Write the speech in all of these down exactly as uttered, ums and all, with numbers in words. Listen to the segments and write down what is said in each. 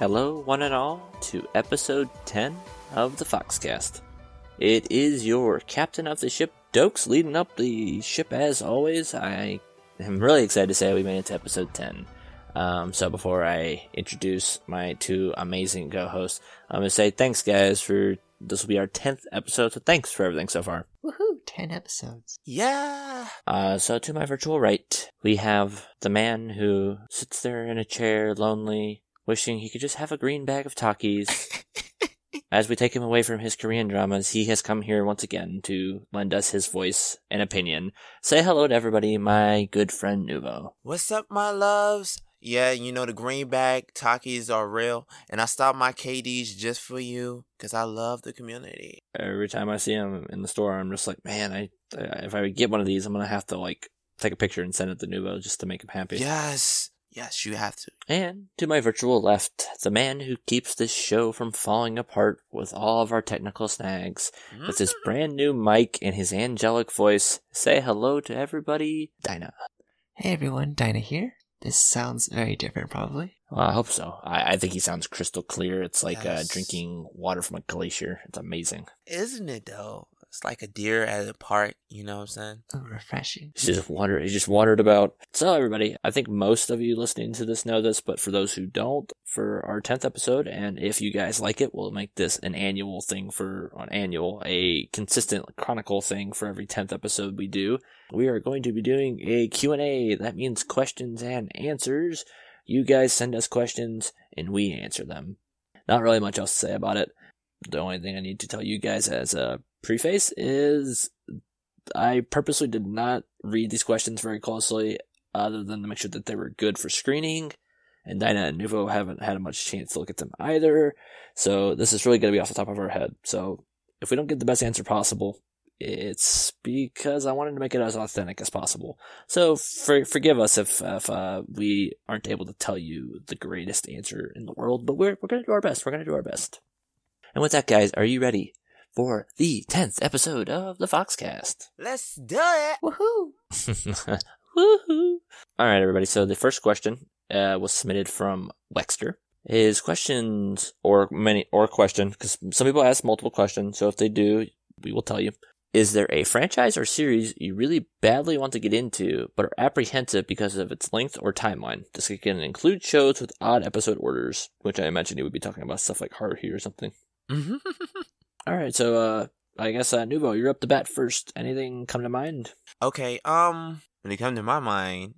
Hello, one and all, to episode ten of the Foxcast. It is your captain of the ship, Dokes, leading up the ship as always. I am really excited to say we made it to episode ten. Um, so before I introduce my two amazing co-hosts, I'm going to say thanks, guys, for this will be our tenth episode, so thanks for everything so far. Woohoo, ten episodes. Yeah! Uh, so to my virtual right, we have the man who sits there in a chair, lonely, wishing he could just have a green bag of Takis. As we take him away from his Korean dramas, he has come here once again to lend us his voice and opinion. Say hello to everybody, my good friend Nuvo. What's up, my loves? Yeah, you know, the green bag Takis are real, and I stopped my K Ds just for you, because I love the community. Every time I see him in the store, I'm just like, man, I, I if I get one of these, I'm going to have to, like, take a picture and send it to Nuvo just to make him happy. Yes! Yes, you have to. And to my virtual left, the man who keeps this show from falling apart with all of our technical snags, mm-hmm. with his brand new mic and his angelic voice. Say hello to everybody, Dinah. Hey everyone, Dinah here. This sounds very different, probably. Well, I hope so. I, I think he sounds crystal clear. It's like yes. uh, drinking water from a glacier. It's amazing. Isn't it, though? It's like a deer at a park, you know what I'm saying? Oh, refreshing. He just wandered, he just wandered about. So, everybody, I think most of you listening to this know this, but for those who don't, for our tenth episode, and if you guys like it, we'll make this an annual thing for, on annual, a consistent chronicle thing for every tenth episode we do. We are going to be doing a Q and A. That means questions and answers. You guys send us questions, and we answer them. Not really much else to say about it. The only thing I need to tell you guys as a preface is I purposely did not read these questions very closely other than to make sure that they were good for screening, and Dinah and Nuvo haven't had much chance to look at them either, so this is really going to be off the top of our head. So if we don't get the best answer possible, it's because I wanted to make it as authentic as possible. So for, forgive us if, if uh, we aren't able to tell you the greatest answer in the world, but we're, we're going to do our best. We're going to do our best. And with that, guys, are you ready for the tenth episode of the Foxcast? Let's do it! Woohoo! Woohoo! Alright, everybody, so the first question uh, was submitted from Wexter. His questions, or many, or question, because some people ask multiple questions, so if they do, we will tell you. Is there a franchise or series you really badly want to get into, but are apprehensive because of its length or timeline? This can include shows with odd episode orders, which I imagine he would be talking about stuff like Haruhi or something. Alright, so, uh, I guess, uh, Nuvo, you're up to bat first. Anything come to mind? Okay, um, when it comes to my mind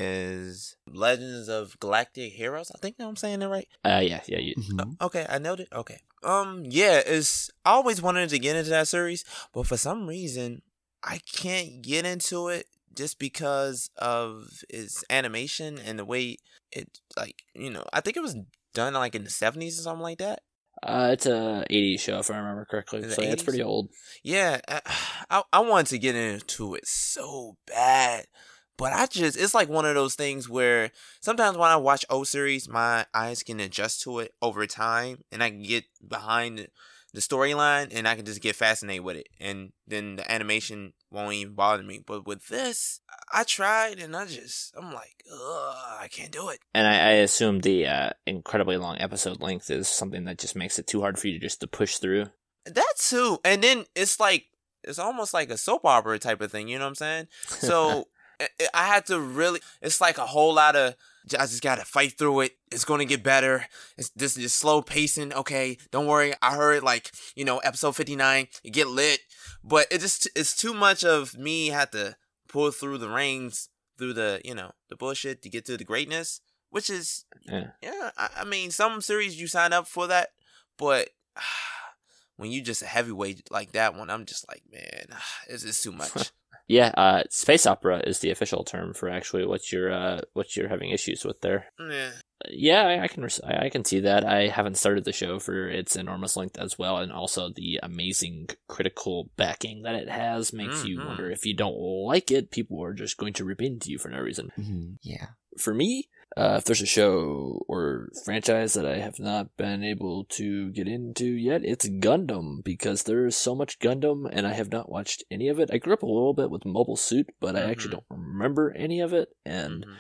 is Legends of Galactic Heroes. I think I'm saying it right. Uh, yeah, yeah. You... Mm-hmm. Uh, okay, I nailed it. Okay. Um, yeah, it's, I always wanted to get into that series, but for some reason, I can't get into it just because of its animation and the way it, like, you know, I think it was done, like, in the seventies or something like that. Uh, it's a eighties show, if I remember correctly. So yeah, it's pretty old. Yeah, I, I wanted to get into it so bad, but I just, it's like one of those things where sometimes when I watch old series, my eyes can adjust to it over time, and I can get behind the storyline, and I can just get fascinated with it, and then the animation won't even bother me. But with this, I tried, and I just, I'm like, ugh, I can't do it. And I, I assume the uh, incredibly long episode length is something that just makes it too hard for you to just to push through. That too, and then it's like, it's almost like a soap opera type of thing, you know what I'm saying? So I had to really, it's like a whole lot of, I just gotta fight through it. It's gonna get better. It's this is slow pacing. Okay, don't worry. I heard like, you know, episode fifty-nine, you get lit. But it just, it's too much of me had to pull through the reins, through the, you know, the bullshit to get to the greatness. Which is, yeah, yeah I, I mean, some series you sign up for that. But when you just a heavyweight like that one, I'm just like, man, it's, it's too much. Yeah, uh, space opera is the official term for actually what you're uh, what you're having issues with there. Yeah, yeah, I, I can res- I, I can see that. I haven't started the show for its enormous length as well, and also the amazing critical backing that it has makes mm-hmm. you wonder if you don't like it, people are just going to rip into you for no reason. Mm-hmm. Yeah. For me, uh, if there's a show or franchise that I have not been able to get into yet, it's Gundam, because there is so much Gundam, and I have not watched any of it. I grew up a little bit with Mobile Suit, but mm-hmm. I actually don't remember any of it, and mm-hmm.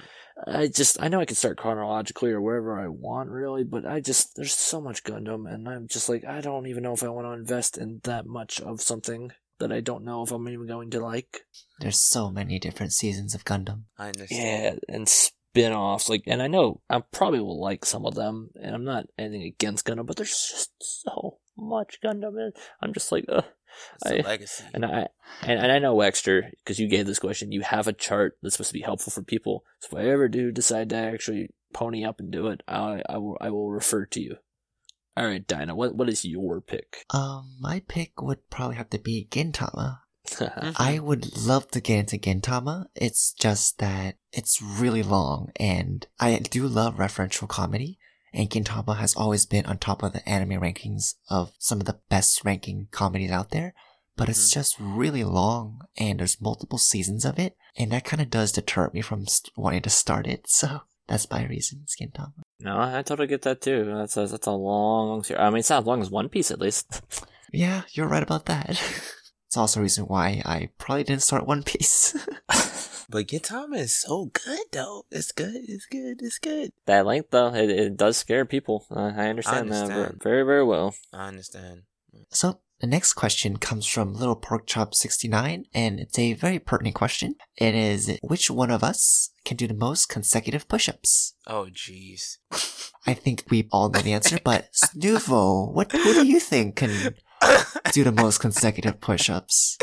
I just, I know I can start chronologically or wherever I want, really, but I just, there's so much Gundam, and I'm just like, I don't even know if I want to invest in that much of something that I don't know if I'm even going to like. There's so many different seasons of Gundam. I understand. Yeah, and spin-offs, like, and I know I probably will like some of them, and I'm not anything against Gundam, but there's just so much Gundam, and I'm just like, ugh. It's a I, legacy. And I and, and I know, Wexter, because you gave this question, you have a chart that's supposed to be helpful for people. So if I ever do decide to actually pony up and do it, I I will I will refer to you. All right, Dinah, what what is your pick? Um, my pick would probably have to be Gintama. I would love to get into Gintama. It's just that it's really long, and I do love referential comedy. And Gintama has always been on top of the anime rankings of some of the best ranking comedies out there. But it's Mhm. just really long, and there's multiple seasons of it. And that kind of does deter me from st- wanting to start it. So that's my reason, it's Gintama. No, I totally get that too. That's a, that's a long, long series. I mean, it's not as long as One Piece, at least. Yeah, you're right about that. It's also a reason why I probably didn't start One Piece. But Gintama is so good, though. It's good. It's good. It's good. That length, though, it, it does scare people. Uh, I understand, I that understand. very, very well. I understand. So the next question comes from Little Pork Chop sixty-nine, and it's a very pertinent question. It is, which one of us can do the most consecutive push-ups? Oh, jeez. I think we all know the answer, but Snuvo, what who do you think can do the most consecutive push-ups?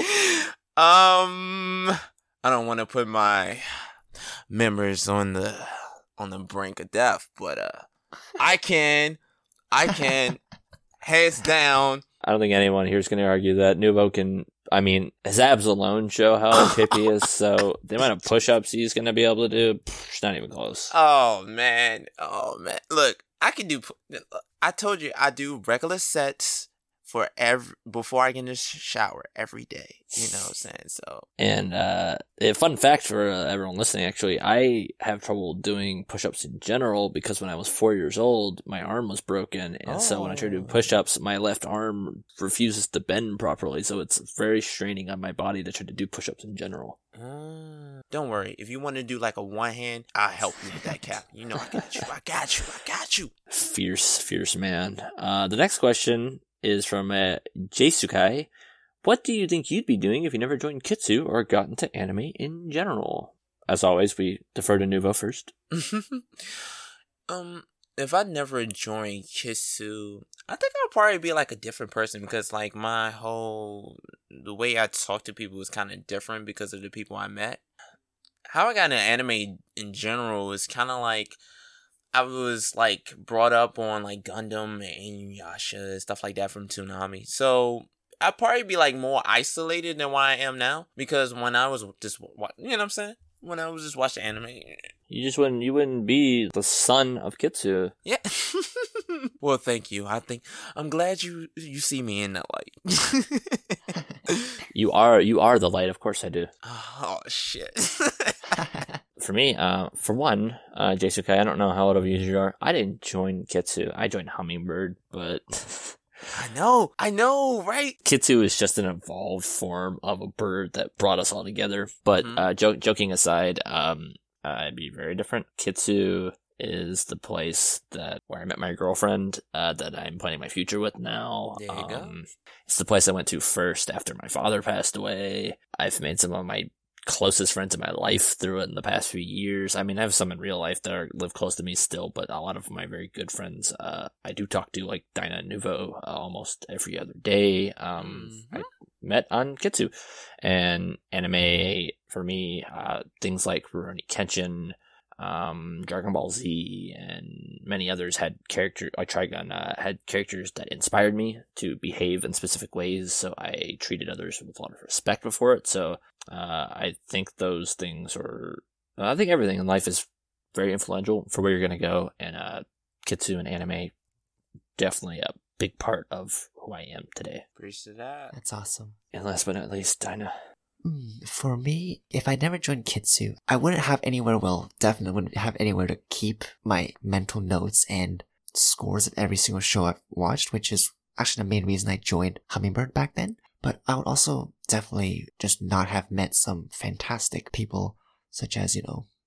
Um, I don't want to put my members on the on the brink of death, but uh, I can, I can, heads down. I don't think anyone here is going to argue that Nuvo can. I mean, his abs alone show how hip he is, so the amount of push-ups he's going to be able to do, pff, it's not even close. Oh man, oh man. Look, I can do. I told you I do regular sets for every before I get in the shower every day. You know what I'm saying? So. And uh, a fun fact for uh, everyone listening, actually, I have trouble doing push-ups in general because when I was four years old, my arm was broken, and oh. so when I try to do push-ups, my left arm refuses to bend properly, so it's very straining on my body to try to do push-ups in general. Uh, don't worry. If you want to do like a one hand, I'll help you with that, Cap. You know I got you. I got you. I got you. Fierce, fierce man. Uh, the next question is from uh, Jsukai. What do you think you'd be doing if you never joined Kitsu or got into anime in general? As always, we defer to Nuvo first. um, if I never joined Kitsu, I think I'll probably be like a different person because like my whole the way I talk to people is kind of different because of the people I met. How I got into anime in general is kind of like I was like brought up on like Gundam and Inuyasha and stuff like that from Toonami. So I'd probably be like more isolated than what I am now because when I was just, you know what I'm saying? When I was just watching anime, you just wouldn't, you wouldn't be the son of Kitsu. Yeah. Well, thank you. I think I'm glad you you see me in that light. You are you are the light. Of course I do. Oh shit. For me, uh, for one, uh, Jsukai, I don't know how old of you are. I didn't join Kitsu. I joined Hummingbird, but I know, I know, right? Kitsu is just an evolved form of a bird that brought us all together. But mm-hmm. uh, jo- joking aside, um, uh, it'd be very different. Kitsu is the place that where I met my girlfriend uh, that I'm planning my future with now. There you um, go. It's the place I went to first after my father passed away. I've made some of my closest friends in my life through it in the past few years. I mean, I have some in real life that are, live close to me still, but a lot of my very good friends, uh, I do talk to, like Dinah and Nuvo, uh, almost every other day. Um, mm-hmm. I met on Kitsu. And anime, for me, uh, things like Rurouni Kenshin, um, Dragon Ball Z, and many others had character, like Trigun, uh, had characters that inspired me to behave in specific ways, so I treated others with a lot of respect before it. So uh, I think those things are, uh, I think everything in life is very influential for where you're going to go, and uh, Kitsu and anime, definitely a big part of who I am today. Appreciate that. That's awesome. And last but not least, Dinah. Mm, for me, if I never joined Kitsu, I wouldn't have anywhere, well, definitely wouldn't have anywhere to keep my mental notes and scores of every single show I've watched, which is actually the main reason I joined Hummingbird back then. But I would also definitely just not have met some fantastic people, such as, you know,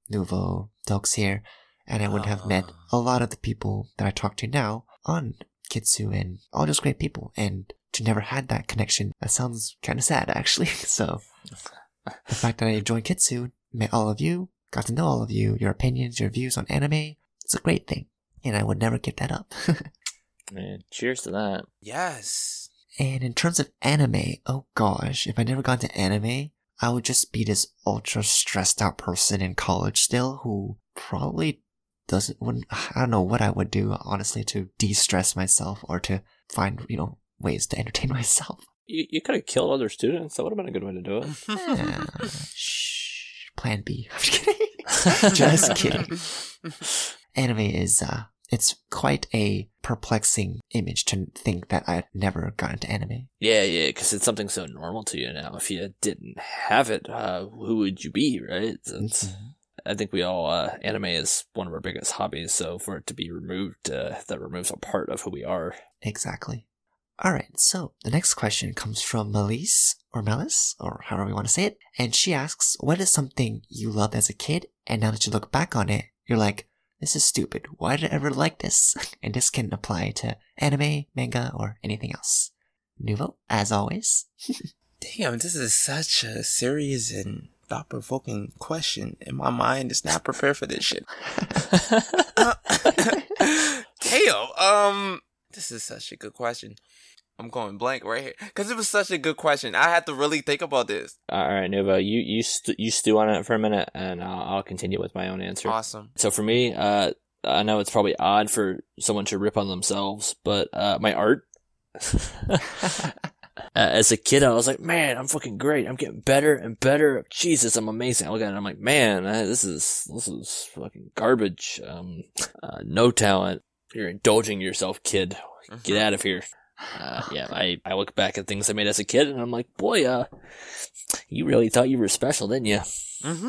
Nuvo, Dogs here, and I wouldn't have met a lot of the people that I talk to now on Kitsu and all those great people. And to never had that connection, that sounds kind of sad, actually. So the fact that I joined Kitsu, met all of you, got to know all of you, your opinions, your views on anime, it's a great thing. And I would never give that up. Man, cheers to that. Yes. And in terms of anime, oh gosh, if I never got into anime, I would just be this ultra stressed out person in college still who probably doesn't, wouldn't, I don't know what I would do, honestly, to de-stress myself or to find, you know, ways to entertain myself. You, you could have killed other students. That would have been a good way to do it. Yeah. Shh. Plan B. I'm just kidding. Just kidding. Anime is, uh, it's quite a perplexing image to think that I never got into anime. Yeah, yeah, because it's something so normal to you now. If you didn't have it, uh, who would you be, right? It's, Mm-hmm. I think we all, uh, anime is one of our biggest hobbies, so for it to be removed, uh, that removes a part of who we are. Exactly. Alright, so the next question comes from Melise, or Melis, or however you want to say it, and she asks, what is something you loved as a kid, and now that you look back on it, you're like, this is stupid, why did I ever like this? And this can apply to anime, manga, or anything else. Nuvo, as always. Damn, this is such a serious and thought-provoking question, and my mind is not prepared for this shit. uh, Damn, um, this is such a good question. I'm going blank right here because it was such a good question. I had to really think about this. All right, Nuvo, you you st- you stew on it for a minute, and I'll, I'll continue with my own answer. Awesome. So for me, uh, I know it's probably odd for someone to rip on themselves, but uh, my art. As a kid, I was like, man, I'm fucking great. I'm getting better and better. Jesus, I'm amazing. I look at it, I'm like, man, this is this is fucking garbage. Um, uh, no talent. You're indulging yourself, kid. Get out of here. Uh, yeah, I, I look back at things I made as a kid, and I'm like, boy, uh, you really thought you were special, didn't you? Mm-hmm.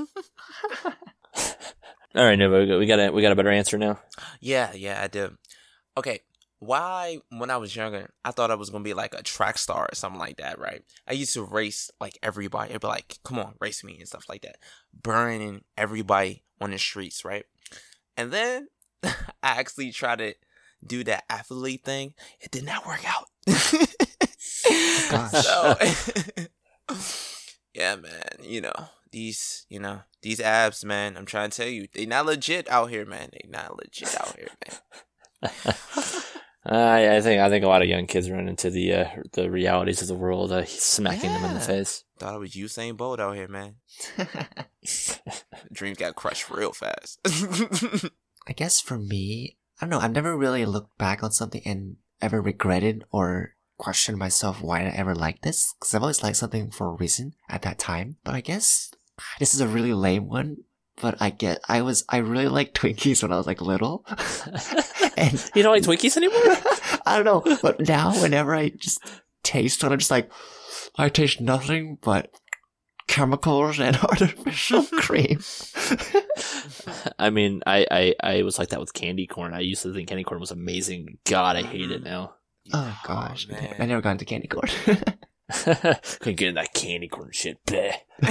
All right, Nuvo, we got a we got a better answer now. Yeah, yeah, I did. Okay, why when I was younger, I thought I was gonna be like a track star or something like that, right? I used to race like everybody. I'd be like, come on, race me and stuff like that, burning everybody on the streets, right? And then I actually tried to do that athlete thing. It did not work out. Gosh. So, yeah, man, you know, these, you know, these abs, man, I'm trying to tell you, they not legit out here, man. They not legit out here, man. I I think I think a lot of young kids run into the uh, the realities of the world, uh, smacking yeah. them in the face. Thought it was Usain Bolt out here, man. Dreams got crushed real fast. I guess for me, I don't know, I've never really looked back on something and ever regretted or questioned myself why did I ever like this, because I've always liked something for a reason at that time. But I guess this is a really lame one, but I get I was I really liked Twinkies when I was like little. And you don't like Twinkies anymore? I don't know, but now whenever I just taste one, I'm just like, I taste nothing but chemicals and artificial cream. I mean, I, I, I was like that with candy corn. I used to think candy corn was amazing. God, I hate it now. Oh gosh, oh, I never got into candy corn. Couldn't get in that candy corn shit. Bleh.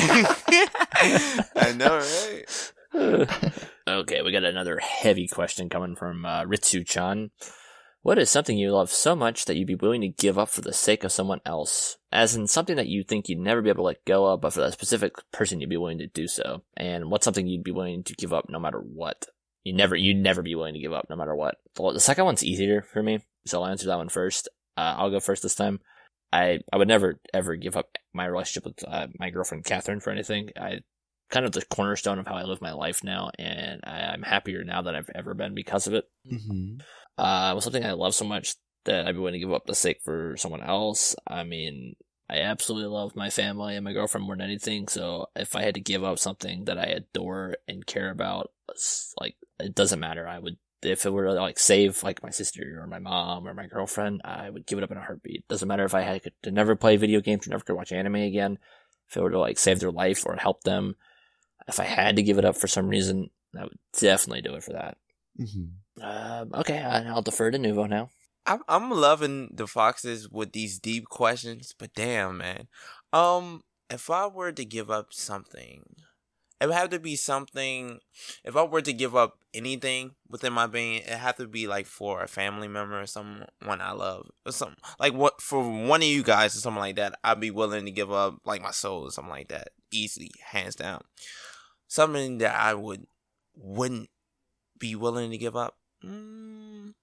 I know, right? Okay, we got another heavy question coming from uh, Ritsu-chan. What is something you love so much that you'd be willing to give up for the sake of someone else? As in something that you think you'd never be able to let go of, but for that specific person you'd be willing to do so. And what's something you'd be willing to give up no matter what? You never, you'd never be willing to give up no matter what. The second one's easier for me, so I'll answer that one first. Uh, I'll go first this time. I, I would never ever give up my relationship with uh, my girlfriend Catherine for anything. I kind of the cornerstone of how I live my life now, and I, I'm happier now than I've ever been because of it. Mm-hmm. Uh, it was something I love so much that I'd be willing to give up the sake for someone else. I mean, I absolutely love my family and my girlfriend more than anything, so if I had to give up something that I adore and care about, like, it doesn't matter. I would, if it were to, like, save, like, my sister or my mom or my girlfriend, I would give it up in a heartbeat. Doesn't matter if I had to never play video games or never could watch anime again. If it were to, like, save their life or help them, if I had to give it up for some reason, I would definitely do it for that. Mm-hmm. Uh, okay, I'll defer to Nuvo now. I'm I'm loving the Foxes with these deep questions, but damn, man. Um, if I were to give up something, it would have to be something. If I were to give up anything within my being, it have to be like for a family member or someone I love, or something like what for one of you guys or something like that. I'd be willing to give up like my soul or something like that, easily, hands down. Something that I would wouldn't be willing to give up. Mm,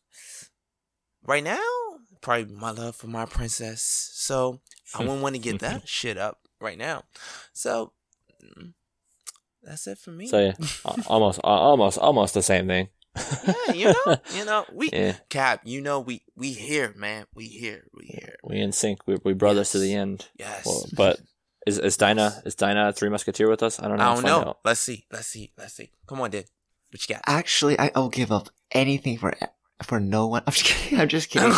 right now, probably my love for my princess. So I wouldn't want to get that shit up right now. So. Mm, That's it for me. So yeah, almost, almost, almost the same thing. Yeah, you know, you know, we yeah. Cap, you know, we we here, man, we here, we here, we in sync. We we brothers yes. to the end. Yes. Well, but is is Dinah is Dinah Three Musketeer with us? I don't know. I don't know. Out. Let's see. Let's see. Let's see. Come on, dude. What you got? Actually, I, I'll give up anything for for no one. I'm just kidding. I'm just kidding.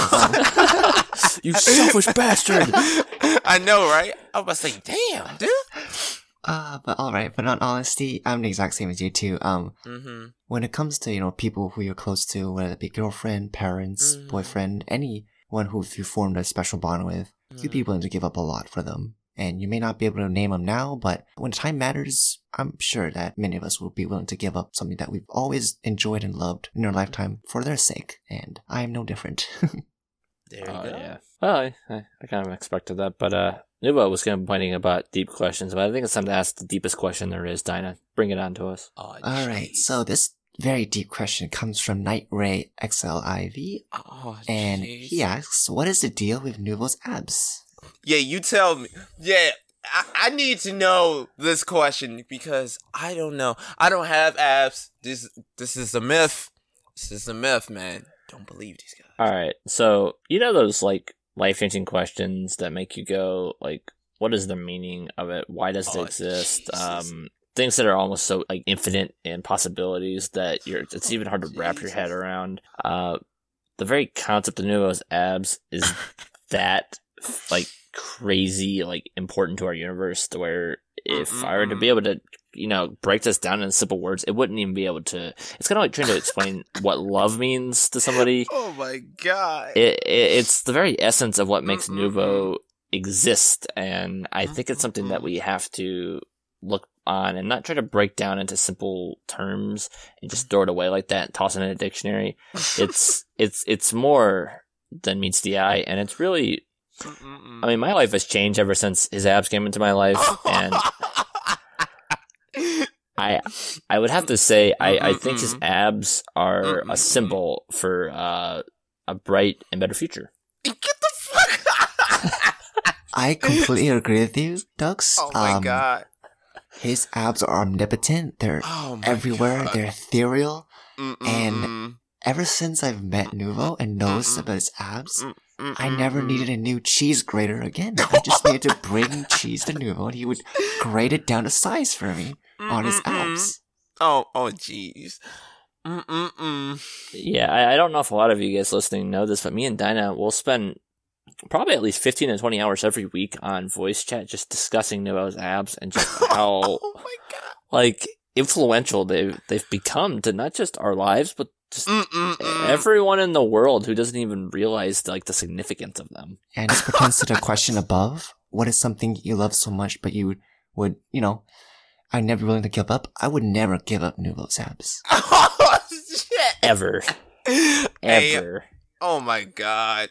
You selfish bastard. I know, right? I was about to say, damn, dude. Uh, but alright, but in honesty, I'm the exact same as you too. Um, mm-hmm. When it comes to, you know, people who you're close to, whether it be girlfriend, parents, mm-hmm. boyfriend, anyone who you formed a special bond with, mm-hmm. you'd be willing to give up a lot for them. And you may not be able to name them now, but when time matters, I'm sure that many of us will be willing to give up something that we've always enjoyed and loved in our lifetime for their sake. And I am no different. There you oh, go. Yeah. Well, I, I, I kind of expected that, but uh, Nubo was complaining about deep questions, but I think it's time to ask the deepest question there is. Dinah, bring it on to us. Oh, alright, so this very deep question comes from Night Ray X L I V, oh, and geez. he asks, what is the deal with Nuvo's abs? Yeah, you tell me. Yeah, I, I need to know this question because I don't know. I don't have abs. This this is a myth. This is a myth, man. Don't believe these guys. All right, so you know those like life-changing questions that make you go like, what is the meaning of it? Why does it oh, exist? Jesus. Um, things that are almost so like infinite in possibilities that you're it's even hard to oh, wrap your head around. Uh, the very concept of Nuvo's abs is that like crazy like important to our universe to where if mm-hmm. I were to be able to, you know, break this down in simple words, it wouldn't even be able to. It's kind of like trying to explain what love means to somebody. Oh my god! It, it it's the very essence of what makes mm-hmm. Nuvo exist, and I think it's something that we have to look on and not try to break down into simple terms and just throw it away like that and toss it in a dictionary. It's it's it's more than meets the eye, and it's really. I mean, my life has changed ever since his abs came into my life, and I I would have to say I, I think his abs are a symbol for uh, a bright and better future. Get the fuck I completely agree with you, Dux. Oh my um, god. His abs are omnipotent. They're oh everywhere. God. They're ethereal. Mm-mm. And ever since I've met Nuvo and noticed Mm-mm. about his abs, Mm-mm. I never needed a new cheese grater again. I just needed to bring cheese to Nuvo and he would grate it down to size for me Mm-mm. on his abs. Oh, oh, jeez. Mm-mm-mm. Yeah, I, I don't know if a lot of you guys listening know this, but me and Dinah will spend probably at least fifteen to twenty hours every week on voice chat just discussing Nuvo's abs and just how oh my God. like influential they've, they've become to not just our lives, but just Mm-mm-mm. everyone in the world who doesn't even realize like the significance of them. And this pertains to the question above. What is something you love so much but you would, you know, I'd never be willing to give up? I would never give up Nuvo's abs. Oh, shit. Ever. Hey, Ever. oh my God.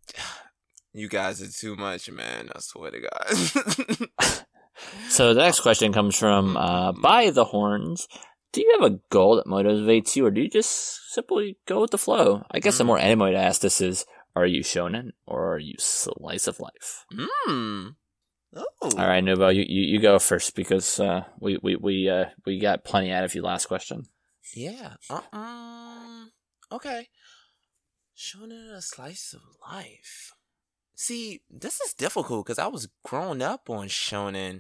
You guys are too much, man. I swear to God. So the next question comes from uh, By the Horns. Do you have a goal that motivates you, or do you just simply go with the flow? I guess mm. the more anime way to ask this is, are you shonen, or are you slice of life? Mm. Oh. All right, Nuvo, you, you, you go first, because uh, we we we, uh, we got plenty out of you last question. Yeah. Uh-uh. Okay. Shonen, a slice of life. See, this is difficult because I was growing up on shonen,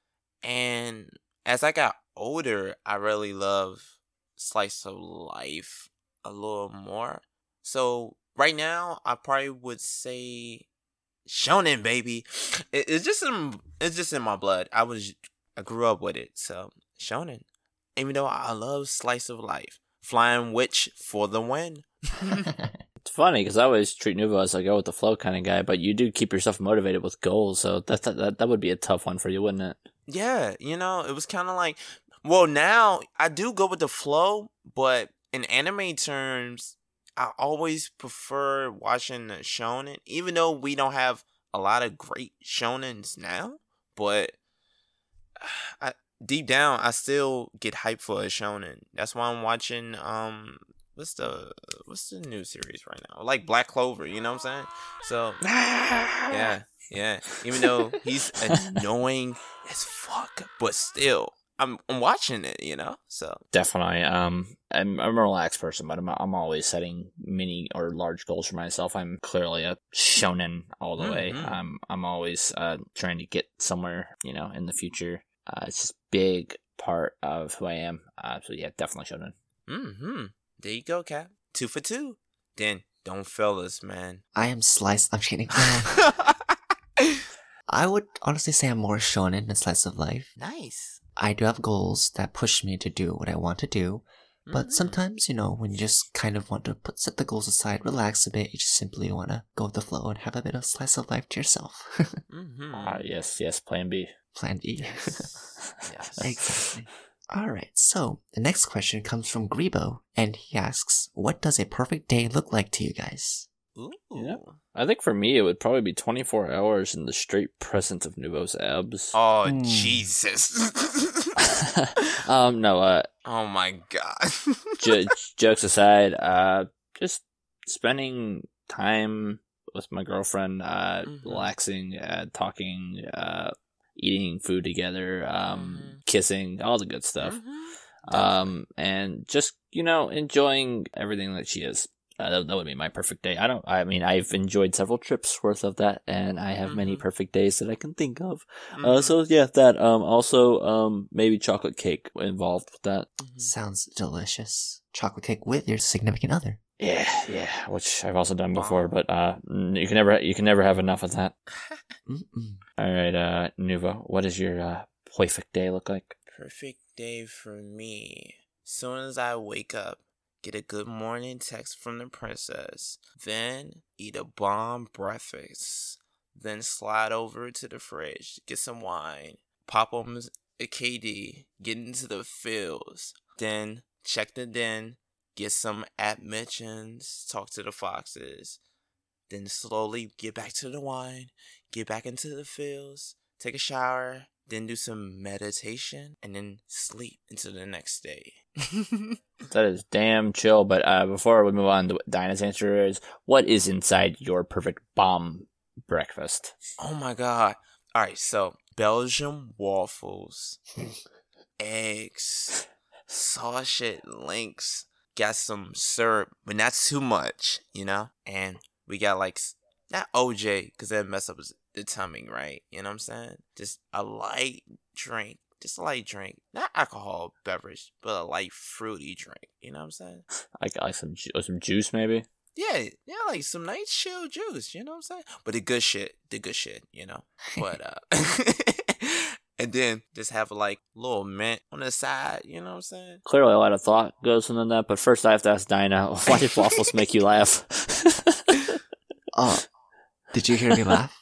and as I got older, I really love slice of life a little more. So right now, I probably would say shonen, baby. It, it's just in it's just in my blood. I was I grew up with it, so shonen. Even though I love slice of life, flying witch for the win. It's funny because I always treat Nuvo as a go with the flow kind of guy, but you do keep yourself motivated with goals, so that that that would be a tough one for you, wouldn't it? Yeah, you know, it was kind of like, well, now I do go with the flow, but in anime terms, I always prefer watching the shonen, even though we don't have a lot of great shonens now. But I, deep down, I still get hyped for a shonen. That's why I'm watching. Um, what's the what's the new series right now? Like Black Clover. You know what I'm saying? So yeah, yeah. Even though he's annoying as fuck, but still, I'm I'm watching it. You know, so Definitely. Um, I'm, I'm a relaxed person, but I'm I'm always setting mini or large goals for myself. I'm clearly a shonen all the way. Mhm. Um, I'm always uh trying to get somewhere, you know, in the future. Uh, it's just big part of who I am. Uh, so yeah, definitely shonen. mm-hmm. There you go, Cap. Two for two. Then don't fail us, man. I am sliced. I'm just kidding. I would honestly say I'm more shonen than slice of life. Nice. I do have goals that push me to do what I want to do, but Mhm. sometimes, you know, when you just kind of want to put set the goals aside, relax a bit, you just simply want to go with the flow and have a bit of slice of life to yourself. Mhm. Ah, yes, yes, plan B. Plan B. Yes. Exactly. Alright, so the next question comes from Grebo, and he asks, what does a perfect day look like to you guys? Ooh. Yeah. I think for me, it would probably be twenty-four hours in the straight presence of Nouveau's abs. Oh, Hmm. Jesus. um, no, uh, Oh, my God. j- jokes aside, uh, just spending time with my girlfriend, uh, Mhm. relaxing, uh, talking, uh, eating food together, um, Mhm. kissing, all the good stuff. Mhm. Um, and just, you know, enjoying everything that she is. Uh, that, that would be my perfect day. I don't, I mean, I've enjoyed several trips worth of that, and I have many Mhm. perfect days that I can think of. Uh, Mhm. so yeah, that, um, also, um, maybe chocolate cake involved with that. Mhm. Sounds delicious. Chocolate cake with your significant other. Yeah, yeah, which I've also done before, Bomb. but, uh, you can never, you can never have enough of that. Mm-mm. All right, uh, Nuvo, what does your, uh, perfect day look like? Perfect day for me. Soon as I wake up, get a good morning text from the princess, then eat a bomb breakfast, then slide over to the fridge, get some wine, pop on a K D, get into the fields, then check the den, get some admissions, talk to the foxes, then slowly get back to the wine, get back into the fields, take a shower, then do some meditation, and then sleep into the next day. That is damn chill, but, uh, before we move on to what Dinah's answer is, what is inside your perfect bomb breakfast? Oh my god. Alright, so Belgian waffles, eggs, sausage links, got some syrup, but not too much, you know? And we got like, s- not O J, because that mess up the timing, right? You know what I'm saying? Just a light drink. Just a light drink. Not alcohol beverage, but a light fruity drink. You know what I'm saying? Like, like some, ju- some juice, maybe? Yeah, yeah, like some nice chill juice, you know what I'm saying? But the good shit, the good shit, you know? But, uh, and then just have like little mint on the side, you know what I'm saying? Clearly a lot of thought goes into that, but first I have to ask Dinah, why did waffles make you laugh? Oh, did you hear me laugh?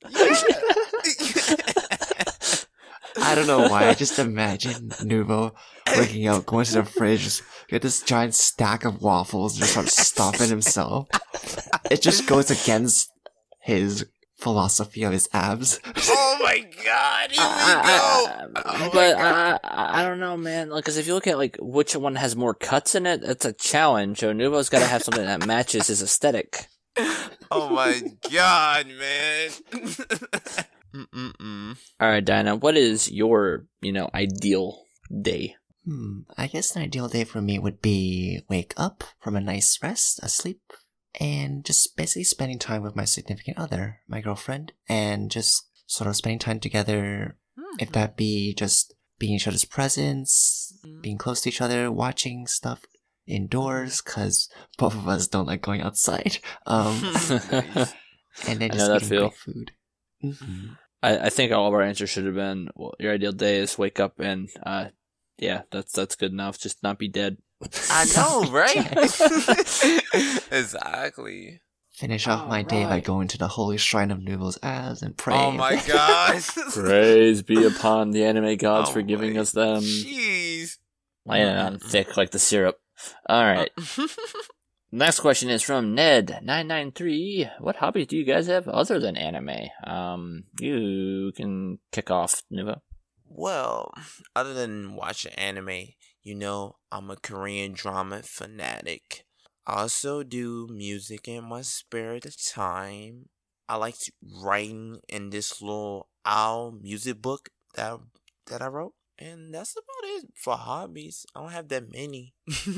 I don't know why. I just imagine Nuvo waking up, going to the fridge, get this giant stack of waffles, and just start stomping himself. It just goes against his philosophy of his abs. Oh my god, here we I- go! I- Oh my but God. I, I I don't know, man. Because if you look at like which one has more cuts in it, it's a challenge. So Nuvo's got to have something that matches his aesthetic. Oh my god, man. Mm-mm-mm. All right, Dinah, what is your you know ideal day? Hmm, I guess an ideal day for me would be wake up from a nice rest, a sleep, and just basically spending time with my significant other, my girlfriend, and just sort of spending time together, if that be just being in each other's presence, being close to each other, watching stuff indoors, because both of us don't like going outside, um, Nice. and then I just know that eating feel. great food. hmm I, I think all of our answers should have been, well, your ideal day is wake up and, uh, yeah, that's that's good enough. Just not be dead. I know, right? Exactly. Finish off All my day by right. going to the holy shrine of Nuvo's ass and praying. Oh my gosh. Praise be upon the anime gods Oh for giving my- us them. Jeez. Laying it on thick like the syrup. All right. Next question is from Ned nine nine three. What hobbies do you guys have other than anime? Um, you can kick off, Nuvo. Well, other than watching anime, you know, I'm a Korean drama fanatic. I also do music in my spare time. I like to writing in this little owl music book that that I wrote. And that's about it for hobbies. I don't have that many.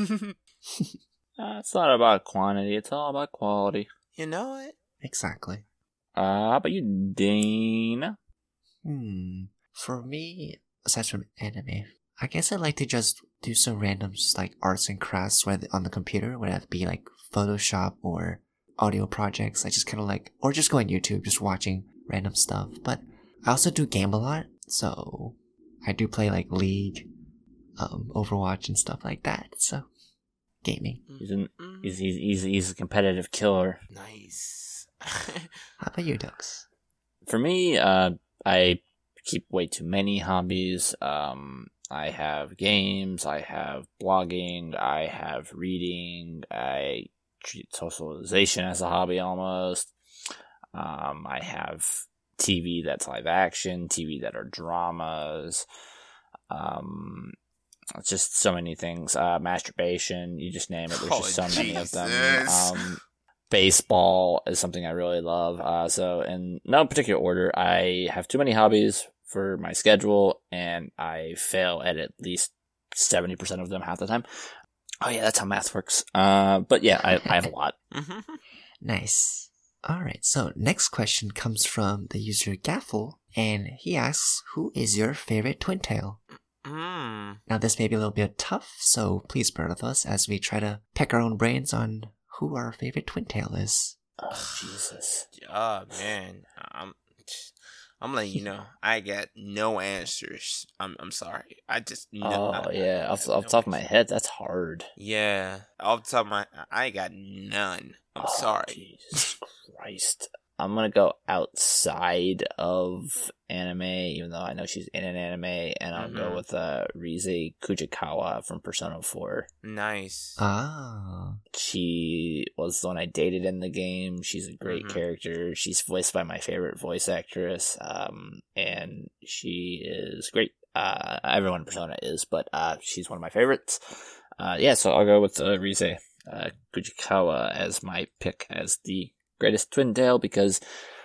Uh, it's not about quantity, it's all about quality. You know what? Exactly. Uh, how about you, Dana? Hmm. For me, aside from anime, I guess I like to just do some random like arts and crafts whether on the computer, whether it be like Photoshop or audio projects. I just kind of like, or just go on YouTube, just watching random stuff. But I also do game a lot, so I do play like League, um, Overwatch, and stuff like that. So, gaming. He's, an, he's, he's, he's, he's a competitive killer. Nice. How about you, Dux? For me, uh, I keep way too many hobbies. Um, I have games, I have blogging, I have reading, I treat socialization as a hobby almost. Um, I have T V that's live action, T V that are dramas. Um, it's just so many things. Uh, masturbation, you just name it. There's Oh, just so many of them. Jesus. Um, baseball is something I really love. Uh, so in no particular order, I have too many hobbies for my schedule, and I fail at at least seventy percent of them half the time. Oh yeah, that's how math works. Uh, but yeah, I, I have a lot. Nice. Alright, so next question comes from the user Gaffle, and he asks, who is your favorite twin tail? Mm. Now this may be a little bit tough, so please bear with us as we try to peck our own brains on who our favorite twin tail is. Oh Jesus. Oh man, I'm I'm letting you know I got no answers. I'm I'm sorry. I just no, Oh I, yeah, I off, have off no the top of my answers. head, that's hard. Yeah, off the top of my, I got none. I'm Oh, sorry. Jesus Christ. I'm gonna go outside of anime, even though I know she's in an anime, and I'll Mhm. go with uh, Rize Kujikawa from Persona four. Nice. Ah. She was the one I dated in the game. She's a great Mhm. character. She's voiced by my favorite voice actress, um, and she is great. Uh, everyone in Persona is, but uh, she's one of my favorites. Uh, yeah, so I'll go with uh, Rize uh, Kujikawa as my pick as the greatest twin tail, because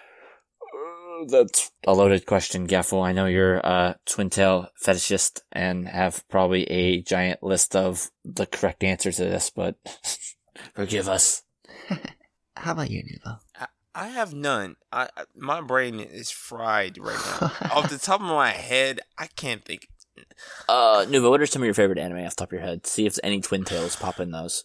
uh, that's a loaded question, Gaffel. I know you're a twin tail fetishist and have probably a giant list of the correct answer to this, but forgive us. How about you, Nuvo? I, I have none. I, I my brain is fried right now. Off the top of my head, I can't think. Uh, Nuva, what are some of your favorite anime off the top of your head? See if any twin tails pop in those.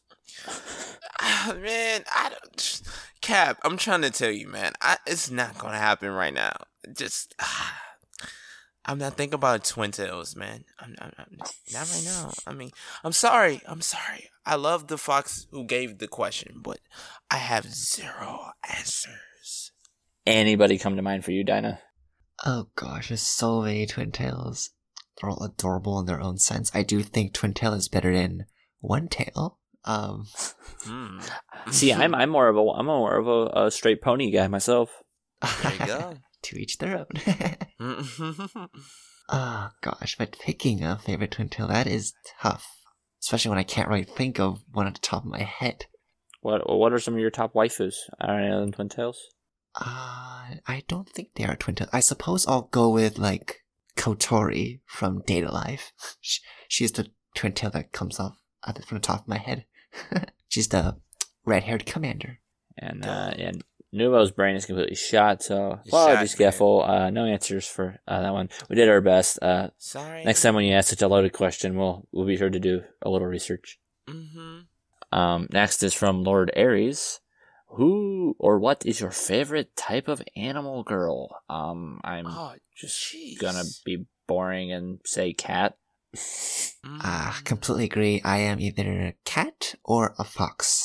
Ah, man, I don't. Cap, I'm trying to tell you, man. I, it's not gonna happen right now. Just, ah, I'm not thinking about twin tails, man. I'm, I'm, I'm not right now. I mean, I'm sorry. I'm sorry. I love the fox who gave the question, but I have zero answers. Anybody come to mind for you, Dinah? Oh gosh, there's so many twin tails. They're all adorable in their own sense. I do think twin tail is better than one tail. Um, Hmm. See, I'm I'm more of a I'm more of a, a straight pony guy myself. There you go. to each their own. Oh gosh, but picking a favorite twin tail, that is tough. Especially when I can't really think of one at the top of my head. What what are some of your top waifus? Are any of them twin tails? Uh, I don't think they are twin tails. I suppose I'll go with, like, Kotori from Data Life. She, she's the twin tail that comes off at the, from the top of my head. She's the red-haired commander. And uh, and Nuvo's brain is completely shot, so It's apologies, shot, man. Gaffel. Uh, no answers for uh, that one. We did our best. Uh, Sorry. next time when you ask such a loaded question, we'll we'll be sure to do a little research. Mm-hmm. Um, next is from Lord Aries. Who or what is your favorite type of animal girl? Um, I'm Oh, just jeez. gonna be boring and say cat. Mm. Ah, completely agree. I am either a cat or a fox.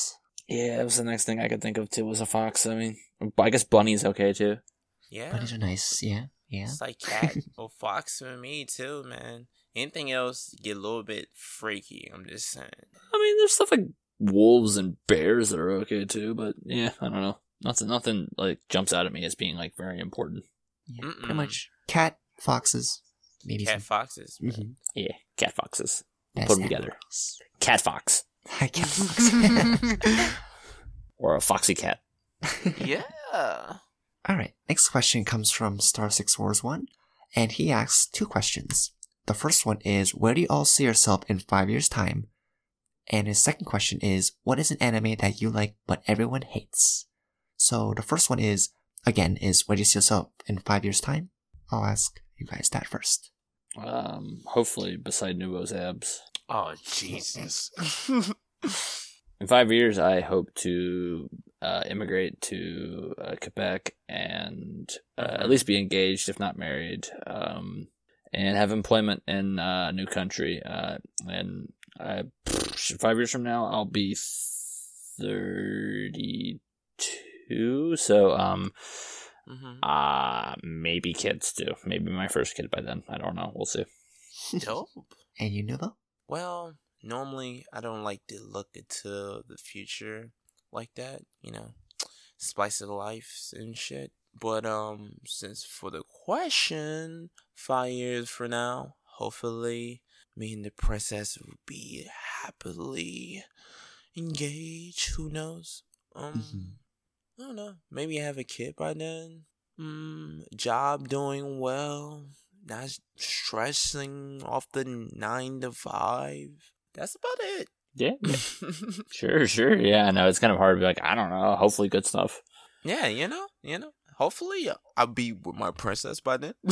Yeah, that was the next thing I could think of too, was a fox. I mean, I guess bunny's okay too. Yeah. Bunnies are nice. Yeah, yeah. It's like cat or fox for me too, man. Anything else get a little bit freaky, I'm just saying. I mean, there's stuff like wolves and bears that are okay too, but yeah, I don't know. Nothing, nothing like jumps out at me as being like very important. Yeah, Mm-mm. pretty much cat, foxes, maybe Cat some. foxes. man. Mhm. Yeah, cat foxes. Best Put 'em together. animals. Cat fox. Cat fox. Or a foxy cat. Yeah. All right. Next question comes from Star Six Wars One, and he asks two questions. The first one is, where do you all see yourself in five years' time? And his second question is, what is an anime that you like but everyone hates? So the first one is, again, is where do you see yourself in five years' time? I'll ask you guys that first. Um, hopefully beside Nuvo's abs. Oh, Jesus. In five years, I hope to uh, immigrate to uh, Quebec and uh, at least be engaged, if not married, um, and have employment in uh, a new country. Uh, and I, five years from now, I'll be thirty-two. So, um, mm-hmm. uh, maybe kids too. Maybe my first kid by then. I don't know. We'll see. Dope. And you, Nuvo? Well, normally I don't like to look into the future like that, you know, spice of life and shit. But um, since for the question, five years from now, hopefully, me and the princess will be happily engaged. Who knows? Um, Mm-hmm. I don't know. Maybe have a kid by then. Mm, job doing well. Not stressing off the nine to five. That's about it. Yeah. Sure, sure. Yeah, I know. It's kind of hard to be like, I don't know. Hopefully good stuff. Yeah, you know, you know. Hopefully, I'll be with my princess by then.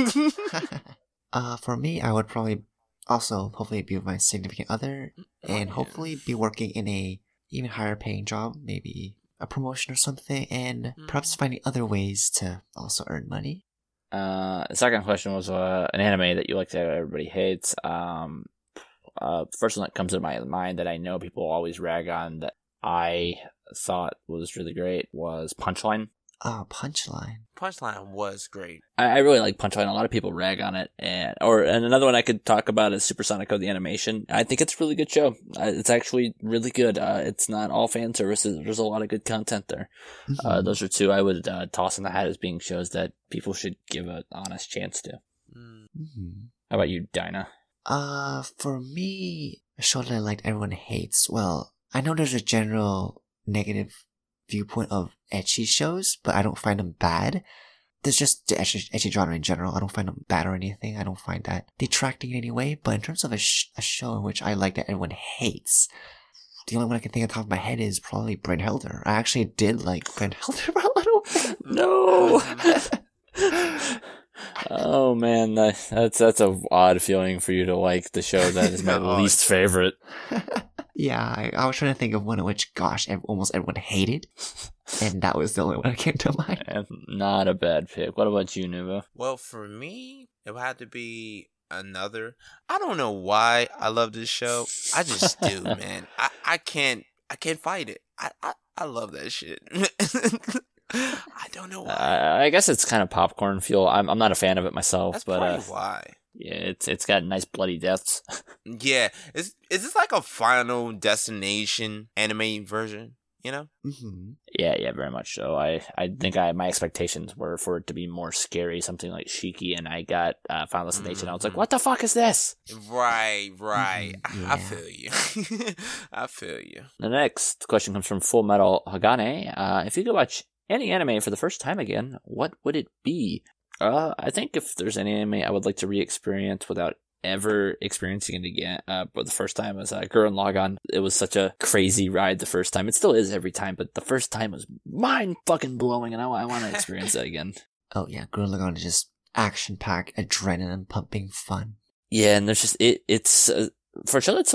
uh, for me, I would probably also hopefully be with my significant other, and yeah. hopefully be working in a even higher paying job, maybe a promotion or something, and Mm. perhaps finding other ways to also earn money. Uh, the second question was uh, an anime that you like that everybody hates. Um, uh, the first one that comes to my mind that I know people always rag on that I thought was really great was Punchline. Oh, Punchline. Punchline was great. I, I really like Punchline. A lot of people rag on it, and or and another one I could talk about is Supersonico the animation. I think it's a really good show. Uh, it's actually really good. Uh, it's not all fan services. There's a lot of good content there. Mm-hmm. Uh, those are two I would uh, toss in the hat as being shows that people should give an honest chance to. Mm. Mm-hmm. How about you, Dinah? Uh, for me, a show that I like everyone hates. Well, I know there's a general negative viewpoint of ecchi shows, but I don't find them bad. There's just the ecchi, ecchi genre in general. I don't find them bad or anything. I don't find that detracting in any way. But in terms of a, sh- a show in which I like that everyone hates, the only one I can think of top of my head is probably Brynhilder. I actually did like Brynhilder for a little bit. No. Oh man, that, that's that's a odd feeling for you to like the show that is my Oh. least favorite. Yeah, I, I was trying to think of one in which, gosh, ev- almost everyone hated. And that was the only one that came to mind. And not a bad pick. What about you, Nuvo? Well, for me, it would have to be another. I don't know why I love this show. I just do, man. I, I can't I can't fight it. I, I, I love that shit. I don't know why. Uh, I guess it's kind of popcorn fuel. I'm I'm not a fan of it myself, That's but probably uh, why. yeah, it's it's got nice bloody deaths. Yeah, is is this like a Final Destination anime version? You know? Mm-hmm. Yeah, yeah, very much so. I, I think I my expectations were for it to be more scary, something like Shiki, and I got uh, Final Destination. I was like, Mhm. what the fuck is this? Right, right. Mhm, I, I yeah. feel you. I feel you. The next question comes from Full Metal Hagane. Uh, if you could watch any anime for the first time again, what would it be? Uh, I think if there's any anime I would like to re-experience without ever experiencing it again, uh, but the first time was uh, Gurren Lagann. It was such a crazy ride the first time. It still is every time, but the first time was mind fucking blowing, and I, I want to experience that again. Oh yeah, Gurren Lagann is just action-packed, adrenaline-pumping fun. Yeah, and there's just it. It's uh, for a show that's so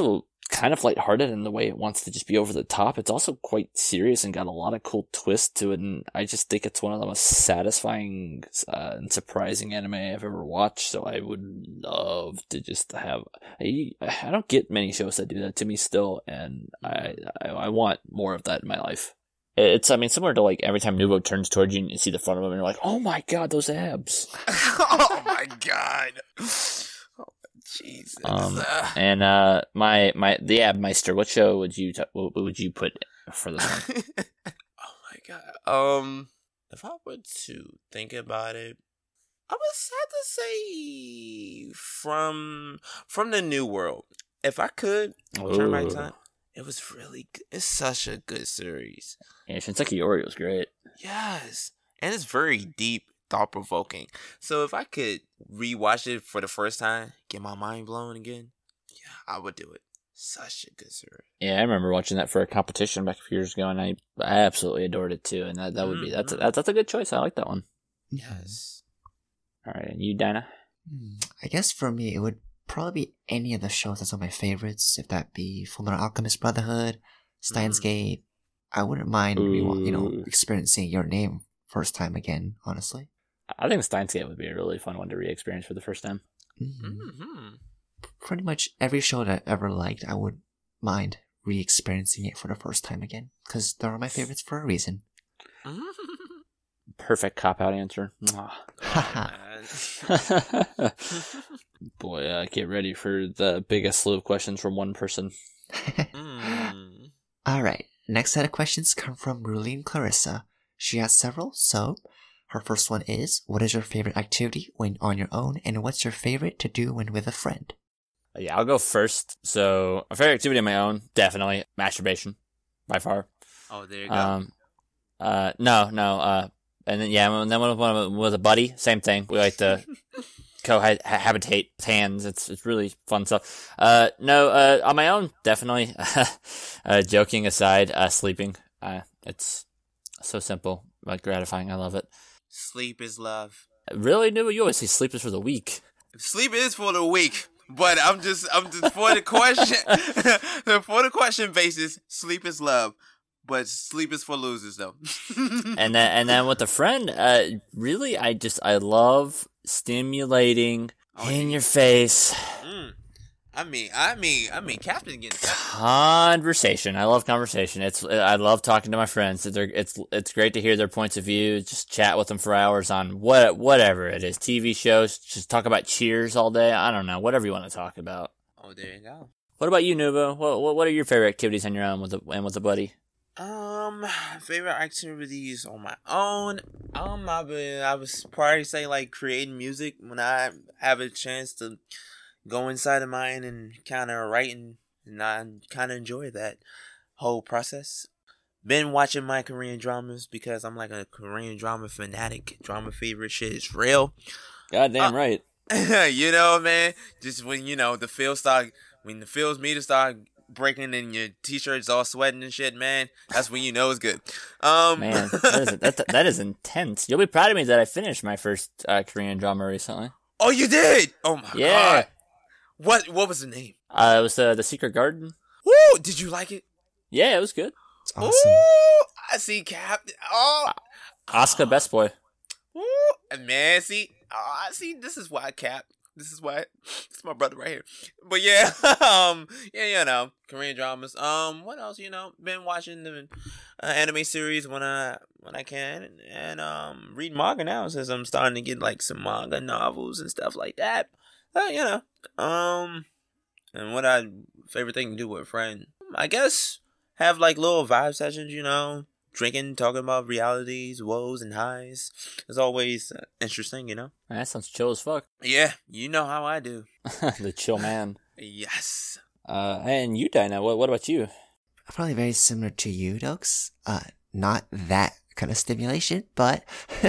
kind of lighthearted in the way it wants to just be over the top. It's also quite serious and got a lot of cool twists to it, and I just think it's one of the most satisfying uh, and surprising anime I've ever watched, so I would love to just have... I, I don't get many shows that do that to me still, and I, I, I want more of that in my life. It's, I mean, similar to, like, every time Nuvo turns towards you and you see the front of him and you're like, oh my god, those abs. Oh my god. Jesus. Um, and uh, my my the Abmeister. What show would you t- what would you put for this one? Oh my god. Um, if I were to think about it, I would have to say from from the New World. If I could turn back time, it was really good. It's such a good series. Yeah, Shinseki Yori was great. Yes, and it's very deep. Thought provoking. So if I could rewatch it for the first time, get my mind blown again, yeah, I would do it. Such a good series. Yeah, I remember watching that for a competition back a few years ago, and I I absolutely adored it too. And that, that would mm-hmm. be that's a, that's that's a good choice. I like that one. Yes. All right, and you, Dinah? I guess for me, it would probably be any of the shows that's on my favorites. If that be Fullmetal Alchemist Brotherhood, Steins mm. Gate, I wouldn't mind re- you know experiencing Your Name first time again. Honestly. I think Steins Gate would be a really fun one to re-experience for the first time. Mm-hmm. Mm-hmm. Pretty much every show that I ever liked, I would mind re-experiencing it for the first time again. Because they're my favorites for a reason. Perfect cop-out answer. Boy, uh, get ready for the biggest slew of questions from one person. mm. Alright, next set of questions come from Rulene Clarissa. She has several, so... Her first one is, what is your favorite activity when on your own, and what's your favorite to do when with a friend? Yeah, I'll go first. So, a favorite activity on my own, definitely masturbation, by far. Oh, there you go. Um, uh, no, no, uh, and then, yeah, and then with, with a buddy, same thing. We like to cohabitate hands. It's it's really fun stuff. Uh, no, uh, on my own, definitely. uh, joking aside, uh, sleeping. Uh, it's so simple, but gratifying. I love it. Sleep is love. Really? No, you always say sleep is for the weak. Sleep is for the weak, but I'm just, I'm just for the question, for the question basis, sleep is love, but sleep is for losers though. and then, and then with a friend, uh, really, I just, I love stimulating oh, in yeah. your face. Mm. I mean, I mean, I mean, Captain gets conversation. I love conversation. It's I love talking to my friends. It's it's it's great to hear their points of view. Just chat with them for hours on what whatever it is. T V shows. Just talk about Cheers all day. I don't know. Whatever you want to talk about. Oh, there you go. What about you, Nuvo? What what what are your favorite activities on your own with a, and with a buddy? Um, favorite activities on my own. Um, I would I would probably say like creating music when I have a chance to go inside of mine and kind of writing, and I kind of enjoy that whole process. Been watching my Korean dramas because I'm like a Korean drama fanatic. Drama favorite shit is real. Goddamn uh, right. You know, man. Just when you know the feels start, when the feels meter start breaking and your t-shirt's all sweating and shit, man. That's when you know it's good. Um, man, that is, that, that is intense. You'll be proud of me that I finished my first uh, Korean drama recently. Oh, you did? Oh my yeah. god. What what was the name? Uh, it was uh, The Secret Garden. Woo! Did you like it? Yeah, it was good. It's awesome. Ooh, I see Captain. Oh, Oscar, best boy. Woo! Man, see, oh, I see. This is why Cap. This is why. This is my brother right here. But yeah, um, yeah, you know, Korean dramas. Um, what else? You know, been watching the uh, anime series when I when I can, and, and um, read manga now since I'm starting to get like some manga novels and stuff like that. Uh, you know, um, and what I favorite thing to do with a friend, I guess, have like little vibe sessions. You know, drinking, talking about realities, woes, and highs. It's always uh, interesting. You know. That sounds chill as fuck. Yeah, you know how I do. The chill man. Yes. Uh, and you, Dinah, what what about you? Probably very similar to you, Dokes. Uh, not that kind of stimulation, but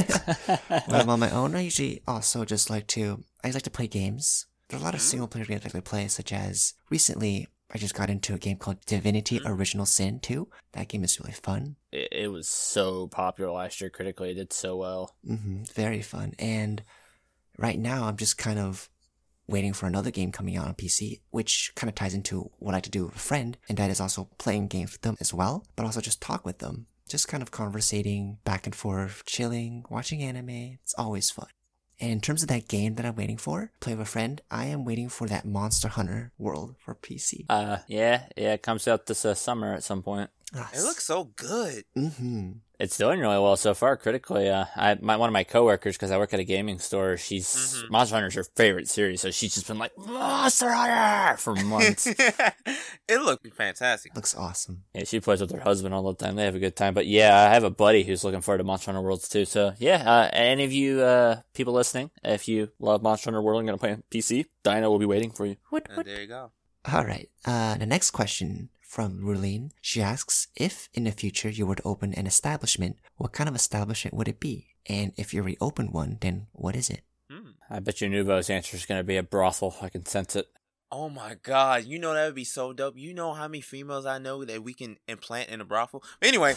when I'm on my own, I usually also just like to, I like to play games. There are a lot of mm-hmm. single player games I like to play, such as recently I just got into a game called Divinity mm-hmm. Original Sin two. That game is really fun. It, it was so popular last year critically. It did so well. Mm-hmm. Very fun. And right now I'm just kind of waiting for another game coming out on P C, which kind of ties into what I like to do with a friend, and that is also playing games with them as well, but also just talk with them. Just kind of conversating back and forth, chilling, watching anime. It's always fun. And in terms of that game that I'm waiting for, play with a friend, I am waiting for that Monster Hunter World for P C. Uh, yeah, yeah, it comes out this uh, summer at some point. Ah, It looks so good. Mm-hmm. It's doing really well so far critically. Uh, I my one of my coworkers, because I work at a gaming store, she's Mhm. Monster Hunter's her favorite series, so she's just been like Monster Hunter for months. It looked fantastic. Looks awesome. Yeah, she plays with her husband all the time. They have a good time. But yeah, I have a buddy who's looking forward to Monster Hunter Worlds too. So yeah, uh, any of you uh, people listening, if you love Monster Hunter World and going to play on P C, Dino will be waiting for you. What? And What? there you go. All right. Uh, the next question from Rulene. She asks, if in the future you were to open an establishment, what kind of establishment would it be? And if you reopen one, then what is it? Hmm. I bet you Nuvo's answer is going to be a brothel. I can sense it. Oh my god, you know that would be so dope. You know how many females I know that we can implant in a brothel? Anyway.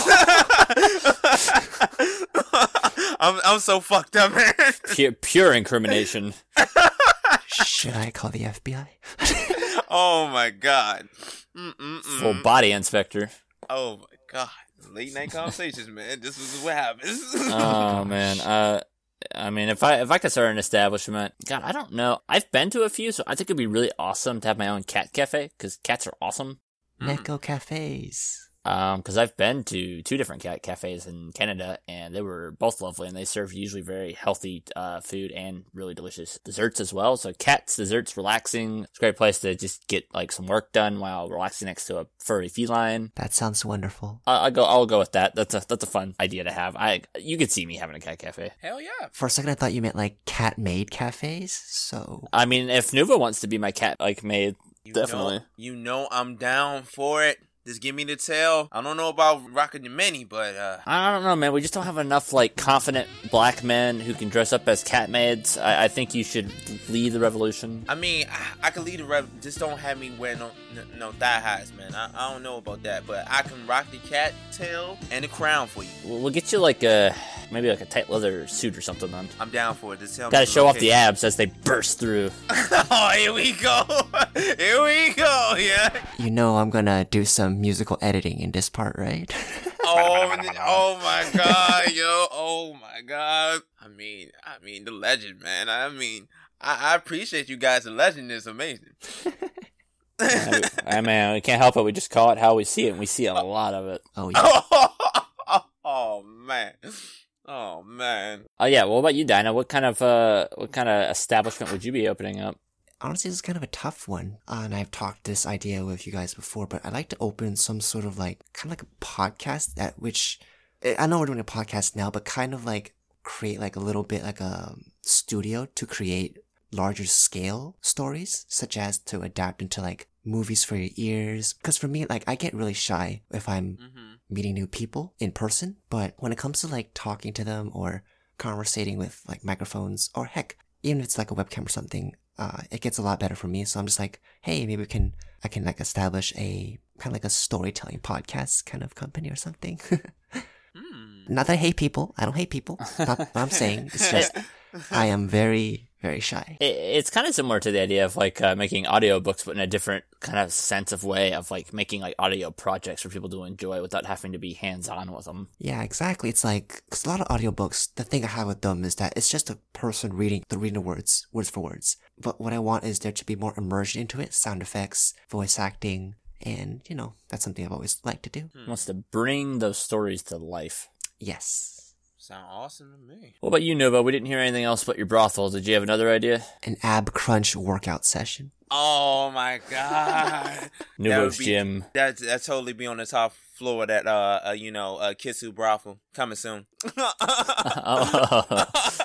I'm I'm so fucked up, man. Pure, pure incrimination. Should I call the F B I? Oh my god. Mm-mm-mm. Full body inspector. Oh my god. Late night conversations, man. This is what happens. Oh man. Uh, I mean, if I if I could start an establishment, God, I don't know. I've been to a few, so I think it'd be really awesome to have my own cat cafe because cats are awesome. Neko Cafes. Um, because I've been to two different cat cafes in Canada, and they were both lovely, and they serve usually very healthy uh, food and really delicious desserts as well. So cats, desserts, relaxing. It's a great place to just get like some work done while relaxing next to a furry feline. That sounds wonderful. I- I'll go. I'll go with that. That's a that's a fun idea to have. I you could see me having a cat cafe. Hell yeah. For a second, I thought you meant like cat-made cafes. So I mean, if Nuva wants to be my cat like maid, You definitely. Know, you know I'm down for it. Just give me the tail. I don't know about rocking the mini, but uh I don't know, man. We just don't have enough like confident black men who can dress up as cat maids. I, I think you should lead the revolution. I mean, I, I can lead the rev. Just don't have me wear no no, no thigh highs, man. I, I don't know about that, but I can rock the cat tail and the crown for you. We'll, we'll get you like a maybe like a tight leather suit or something. Then I'm down for it. Just tell me got to the show off the location. abs as they burst through. Oh, here we go. Here we go. Yeah. you know I'm gonna do some musical editing in this part, right? Oh, oh my god, yo. Oh my god. I mean, I mean the legend, man. I mean, I, I appreciate you guys. The legend is amazing. I, I mean, we can't help it. We just call it how we see it, and we see a lot of it. Oh yeah. Oh man. Oh man. Oh yeah. What about you, Dinah? What kind of uh, what kind of establishment would you be opening up? Honestly, this is kind of a tough one. Uh, and I've talked this idea with you guys before, but I'd like to open some sort of like, kind of like a podcast at which, I know we're doing a podcast now, but kind of like create like a little bit like a studio to create larger scale stories, such as to adapt into like movies for your ears. Because for me, like I get really shy if I'm Mm-hmm. meeting new people in person, but when it comes to like talking to them or conversating with like microphones, or heck, even if it's like a webcam or something, uh, it gets a lot better for me. So I'm just like, hey, maybe we can, I can like establish a kind of like a storytelling podcast kind of company or something. Mm. Not that I hate people. I don't hate people. Not what I'm saying. It's just, I am very, very shy. It, it's kind of similar to the idea of like uh, making audiobooks, but in a different kind of sense of way of like making like audio projects for people to enjoy without having to be hands-on with them. Yeah, exactly. It's like, cause a lot of audiobooks, the thing I have with them is that it's just a person reading, the reading the words, words for words. But what I want is there to be more immersion into it, sound effects, voice acting, and, you know, that's something I've always liked to do. Wants to bring those stories to life. Yes. Sound awesome to me. What about you, Nova? We didn't hear anything else but your brothel. Did you have another idea? An ab crunch workout session. Oh my god. Nuvo's be, gym. That that totally be on the top floor of that uh, uh you know uh Kitsu brothel coming soon. Oh.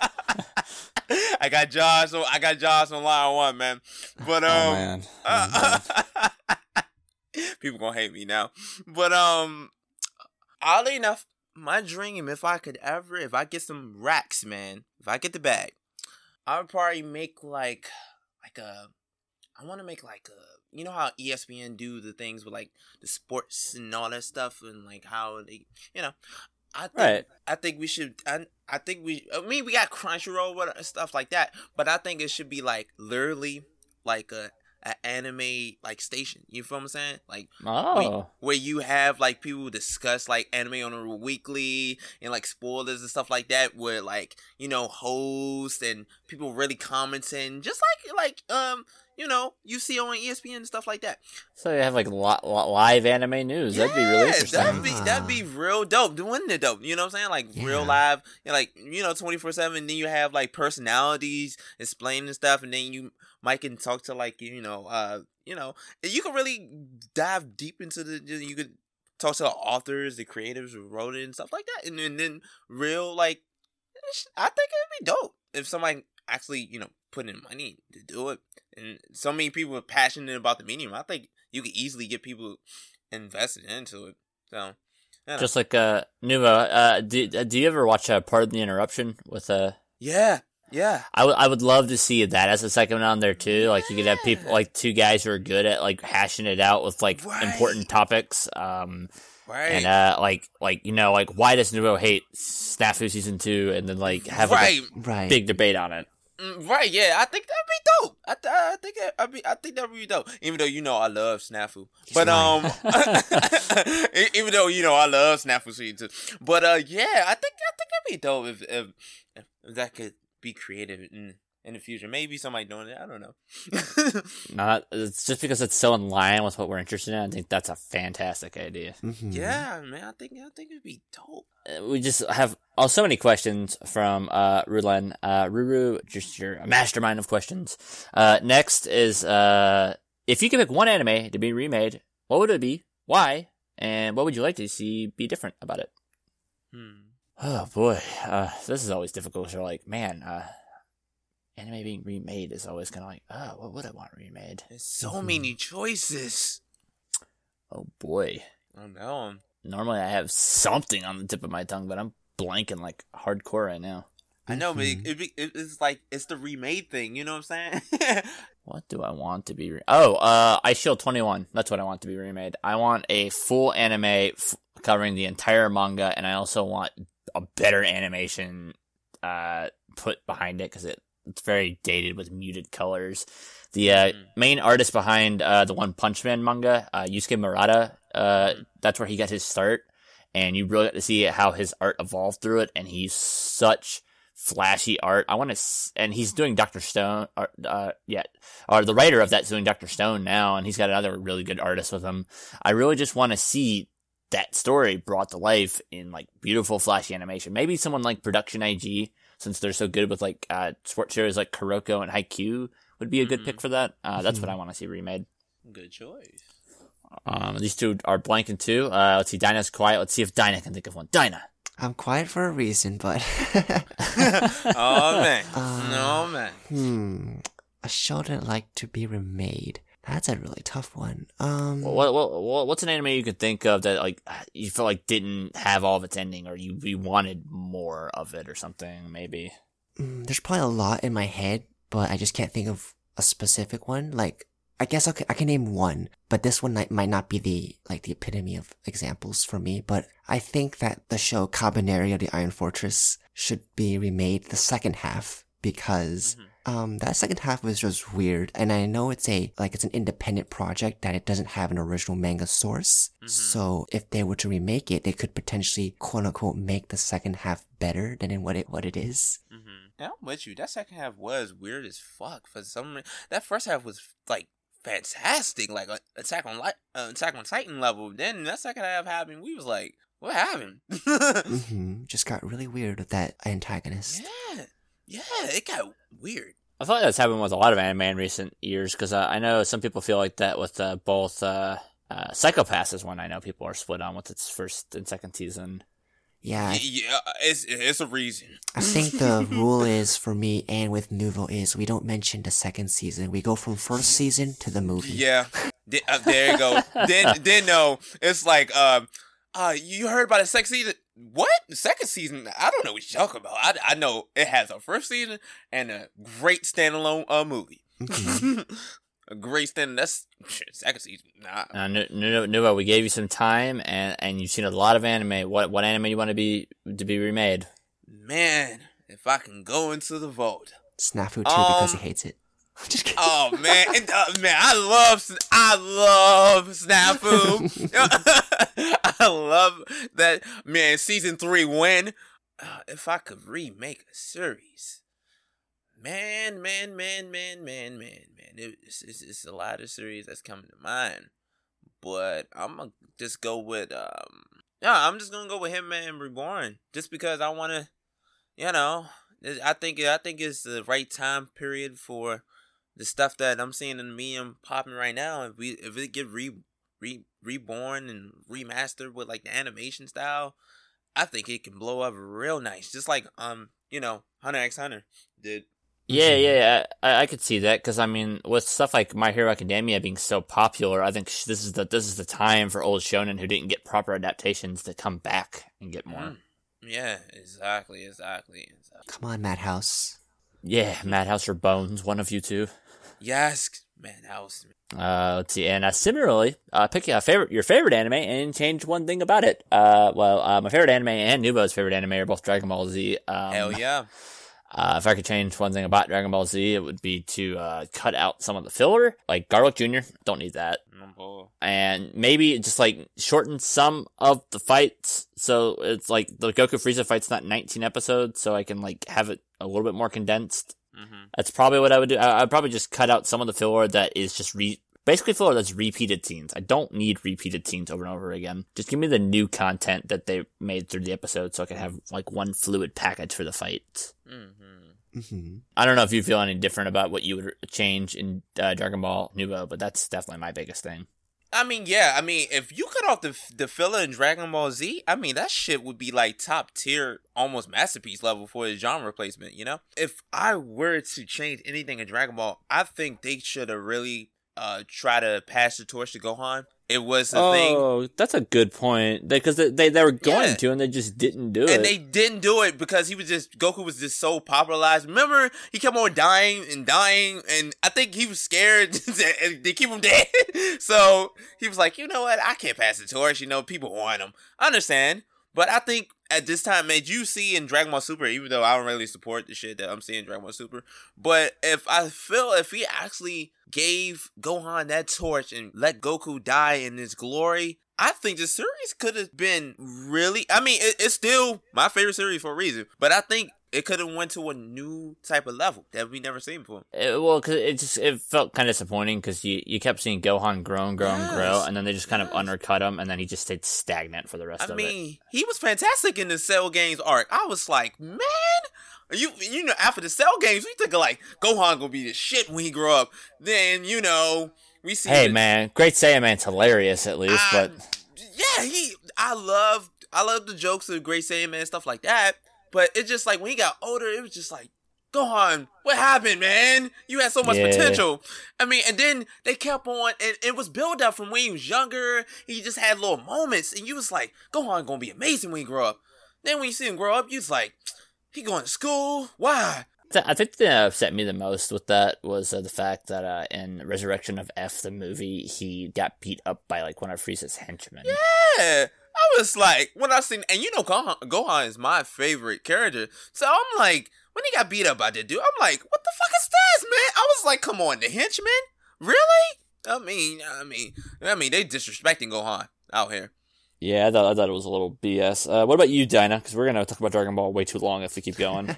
I got Josh. On, I got Josh on line one, man. But um, Oh, man. Oh, man. people gonna hate me now. But um, oddly enough, my dream, if I could ever, if I get some racks, man, if I get the bag, I would probably make like, like a, I want to make like a, you know how E S P N do the things with like the sports and all that stuff, and like how they, you know, I think Right. I think we should. I, I think we. I mean, we got Crunchyroll and stuff like that, but I think it should be like literally like a, a anime like station. You feel what I'm saying? Like Oh. we, where you have like people discuss like anime on a weekly and like spoilers and stuff like that. Where like you know hosts and people really commenting, just like like um. you know, you see on E S P N and stuff like that. So you have like li- li- live anime news. That'd be really interesting. That'd be that'd be real dope. Wouldn't it dope? You know what I'm saying? Like Yeah. real live, you know, like you know, twenty four seven. Then you have like personalities explaining stuff, and then you might can talk to like you know, uh, you know, you can really dive deep into the. You could talk to the authors, the creators who wrote it, and stuff like that, and, and then real like, I think it'd be dope if somebody actually you know put in money to do it. And so many people are passionate about the medium. I think you could easily get people invested into it. So, just like uh, Nuvo, uh, do do you ever watch uh, Pardon the Interruption with uh? Yeah, yeah. I, w- I would love to see that as a second on there too. Like you could have people like two guys who are good at like hashing it out with like Right. important topics. Um, Right. and uh, like like you know like why does Nuvo hate Snafu season two? And then like have like, right. a Right. big debate on it. Mm, Right, yeah, I think that'd be dope. I, th- I think that, I be I think that'd be dope. Even though you know I love Snafu, but um, e- even though you know I love Snafu season two, but uh, yeah, I think I think that'd be dope if if, if, if that could be creative in in the future. Maybe somebody doing it. I don't know. Not it's just because it's so in line with what we're interested in. I think that's a fantastic idea. Mhm. Yeah, man, I think I think it'd be dope. Uh, We just have oh, so many questions from uh, Rulen. Uh, Ruru, just your a mastermind of questions. Uh, next is uh, if you could pick one anime to be remade, what would it be? Why? And what would you like to see be different about it? Hmm. Oh boy, uh, this is always difficult. You're like, man, uh, anime being remade is always kind of like, oh, what would I want remade? There's so Mhm. many choices. Oh boy. I know. Normally I have something on the tip of my tongue, but I'm blanking like hardcore right now. I know, but Mhm. it, it, it, it's like it's the remade thing. You know what I'm saying? What do I want to be? Re- oh, uh, Ice Shield twenty-one. That's what I want to be remade. I want a full anime f- covering the entire manga, and I also want a better animation uh, put behind it because it, it's very dated with muted colors. The uh, Mhm. main artist behind uh, the One Punch Man manga, uh, Yusuke Murata, uh, that's where he got his start, and you really got to see how his art evolved through it, and he's such flashy art. I want to, s- and he's doing Doctor Stone, or, uh, yeah, or the writer of that's doing Doctor Stone now, and he's got another really good artist with him. I really just want to see that story brought to life in like beautiful, flashy animation. Maybe someone like Production I G, since they're so good with like uh, sports series like Kuroko and Haikyuu, would be a good Mhm. pick for that. Uh, that's what I want to see remade. Good choice. Um, these two are blanking too. Uh, let's see, Dinah's quiet. Let's see if Dinah can think of one. Dinah. I'm quiet for a reason, but Oh man. Uh, No man. hmm, a show that I'd like to be remade. That's a really tough one. Um, What, what, what what's an anime you could think of that like you feel like didn't have all of its ending, or you, you wanted more of it, or something? Maybe. mm, there's probably a lot in my head, but I just can't think of a specific one. Like, I guess I can, I can name one, but this one might, might not be the like the epitome of examples for me. But I think that the show Cabaneri of the Iron Fortress should be remade, the second half, because um that second half was just weird. And I know it's a like it's an independent project that it doesn't have an original manga source. Mhm. So if they were to remake it, they could potentially quote unquote make the second half better than in what it what it is. Mm-hmm. Yeah, I'm with you. That second half was weird as fuck. For some reason, that first half was like fantastic, like uh, Attack on Light, uh, Attack on Titan level. Then that second half happened. We was like, what happened? hmm Just got really weird with that antagonist. Yeah, yeah, it got weird. I thought that's happened with a lot of anime in recent years, because uh, I know some people feel like that with uh, both uh, uh, Psycho-Pass is one I know people are split on with its first and second season. Yeah, I, Y- yeah, it's it's a reason. I think the rule is for me and with Nuvo is we don't mention the second season. We go from first season to the movie. Yeah, Th- uh, there you go. then then no, it's like um, uh, you heard about the second season? What? The second season? I don't know what you're talking about. I, I know it has a first season and a great standalone uh movie. Mhm. a great standard. That's shit, second season. Nah. Uh, Nuvo, Nuvo, we gave you some time, and, and you've seen a lot of anime. What what anime you want to be to be remade? Man, if I can go into the vote. Snafu too, Um, because he hates it. Just kidding. Oh man, it, uh, man, I love, I love Snafu. I love that, man. Season three win. Uh, if I could remake a series, man, man, man, man, man, man, man, it, it's, it's it's a lot of series that's coming to mind. But I'm gonna just go with, um, yeah, I'm just gonna go with Hitman Reborn, just because I want to, you know, I think I think it's the right time period for the stuff that I'm seeing in the medium popping right now. If we if it get re, re reborn and remastered with like the animation style, I think it can blow up real nice. Just like um you know Hunter x Hunter did. Yeah, yeah, I, I could see that because I mean, with stuff like My Hero Academia being so popular, I think sh- this is the this is the time for old shonen who didn't get proper adaptations to come back and get more. Mm. Yeah, exactly, exactly, exactly. Come on, Madhouse. Yeah, Madhouse or Bones, one of you two. Yes, Madhouse. Uh, let's see, and uh, similarly, uh, pick a favorite, your favorite anime, and change one thing about it. Uh, well, uh, my favorite anime and Nubo's favorite anime are both Dragon Ball Z. Um, Hell yeah. Uh, if I could change one thing about Dragon Ball Z, it would be to uh, cut out some of the filler, like Garlic Junior Don't need that. Oh. And maybe just like shorten some of the fights, so it's like the Goku Frieza fight's not nineteen episodes, so I can like have it a little bit more condensed. Mm-hmm. That's probably what I would do. I- I'd probably just cut out some of the filler that is just re- basically filler that's repeated scenes. I don't need repeated scenes over and over again. Just give me the new content that they made through the episode, so I can have like one fluid package for the fight. Mm-hmm. Mm-hmm. I don't know if you feel any different about what you would change in uh, Dragon Ball Nuvo, but that's definitely my biggest thing. I mean, yeah. I mean, if you cut off the the filler in Dragon Ball Z, I mean that shit would be like top tier, almost masterpiece level for a genre replacement. You know, if I were to change anything in Dragon Ball, I think they should have really uh try to pass the torch to Gohan. It was a thing. Oh, that's a good point. Because they, they they were going Yeah. to, and they just didn't do it. And they didn't do it because he was just Goku was just so popularized. Remember, he kept on dying and dying, and I think he was scared they keep him dead. So he was like, you know what? I can't pass the torch. You know, people want him. I understand, but I think at this time, man, you see in Dragon Ball Super, even though I don't really support the shit that I'm seeing in Dragon Ball Super, but if I feel if he actually gave Gohan that torch and let Goku die in his glory, I think the series could have been really, I mean, it, it's still my favorite series for a reason, but I think it could have went to a new type of level that we never seen before. It, well, cause it just it felt kind of disappointing because you, you kept seeing Gohan grow and grow and Yes. grow, and then they just kind Yes. of undercut him, and then he just stayed stagnant for the rest I of it. mean, he was fantastic in the Cell Games arc. I was like, man, you you know, after the Cell Games, we think like Gohan gonna be the shit when he grow up. Then you know, we see. Hey the- man, Great Saiyaman's hilarious at least, I- but yeah, he. I love I love the jokes of Great Saiyaman and stuff like that. But it's just like when he got older, it was just like, Gohan, what happened, man? You had so much Yeah. potential. I mean, and then they kept on, and it was built up from when he was younger. He just had little moments, and you was like, Gohan gonna be amazing when he grow up. Then when you see him grow up, you was like, he going to school? Why? th- I think the thing that upset me the most with that was uh, the fact that uh, in Resurrection of F, the movie, he got beat up by like one of Frieza's henchmen. Yeah. I was like, when I seen, and you know, Gohan, Gohan is my favorite character. So I'm like, when he got beat up by that dude, I'm like, what the fuck is this, man? I was like, come on, the henchman? Really? I mean, I mean, I mean, they disrespecting Gohan out here. Yeah, I thought, I thought it was a little B S. Uh, what about you, Dinah? Because we're going to talk about Dragon Ball way too long if we keep going.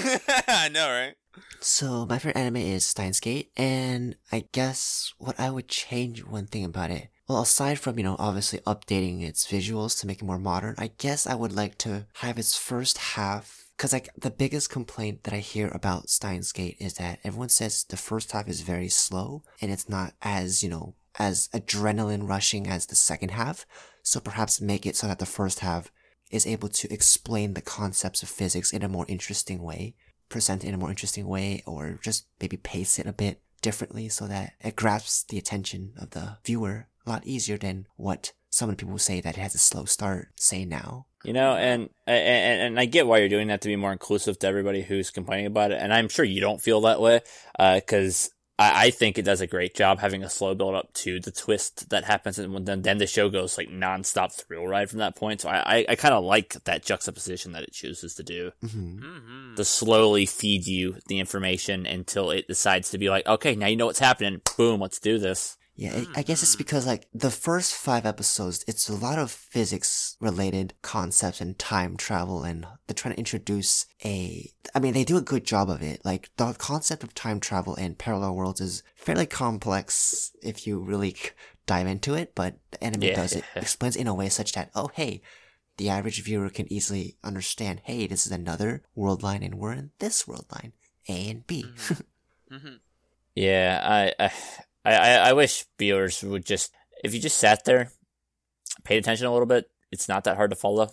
I know, right? So my favorite anime is Steins Gate, and I guess what I would change one thing about it. Well, aside from, you know, obviously updating its visuals to make it more modern, I guess I would like to have its first half, because like the biggest complaint that I hear about Steins Gate is that everyone says the first half is very slow, and it's not as, you know, as adrenaline rushing as the second half. So perhaps make it so that the first half is able to explain the concepts of physics in a more interesting way, present it in a more interesting way, or just maybe pace it a bit differently so that it grasps the attention of the viewer a lot easier than what some of the people who say that it has a slow start say now. You know, and, and and I get why you're doing that to be more inclusive to everybody who's complaining about it, and I'm sure you don't feel that way, because I, I think it does a great job having a slow build up to the twist that happens, and then then the show goes like nonstop thrill ride from that point. So I I, I kind of like that juxtaposition that it chooses to do, Mm-hmm. Mm-hmm. to slowly feed you the information until it decides to be like, okay, now you know what's happening. Boom, let's do this. Yeah, I I guess it's because, like, the first five episodes, it's a lot of physics-related concepts and time travel, and they're trying to introduce a... I mean, they do a good job of it. Like, the concept of time travel and parallel worlds is fairly complex if you really dive into it, but the anime Yeah. does it. Explains it in a way such that, oh, hey, the average viewer can easily understand, hey, this is another world line, and we're in this world line, A and B. Mm-hmm. Yeah, I, I, I, I wish viewers would just, if you just sat there, paid attention a little bit, it's not that hard to follow.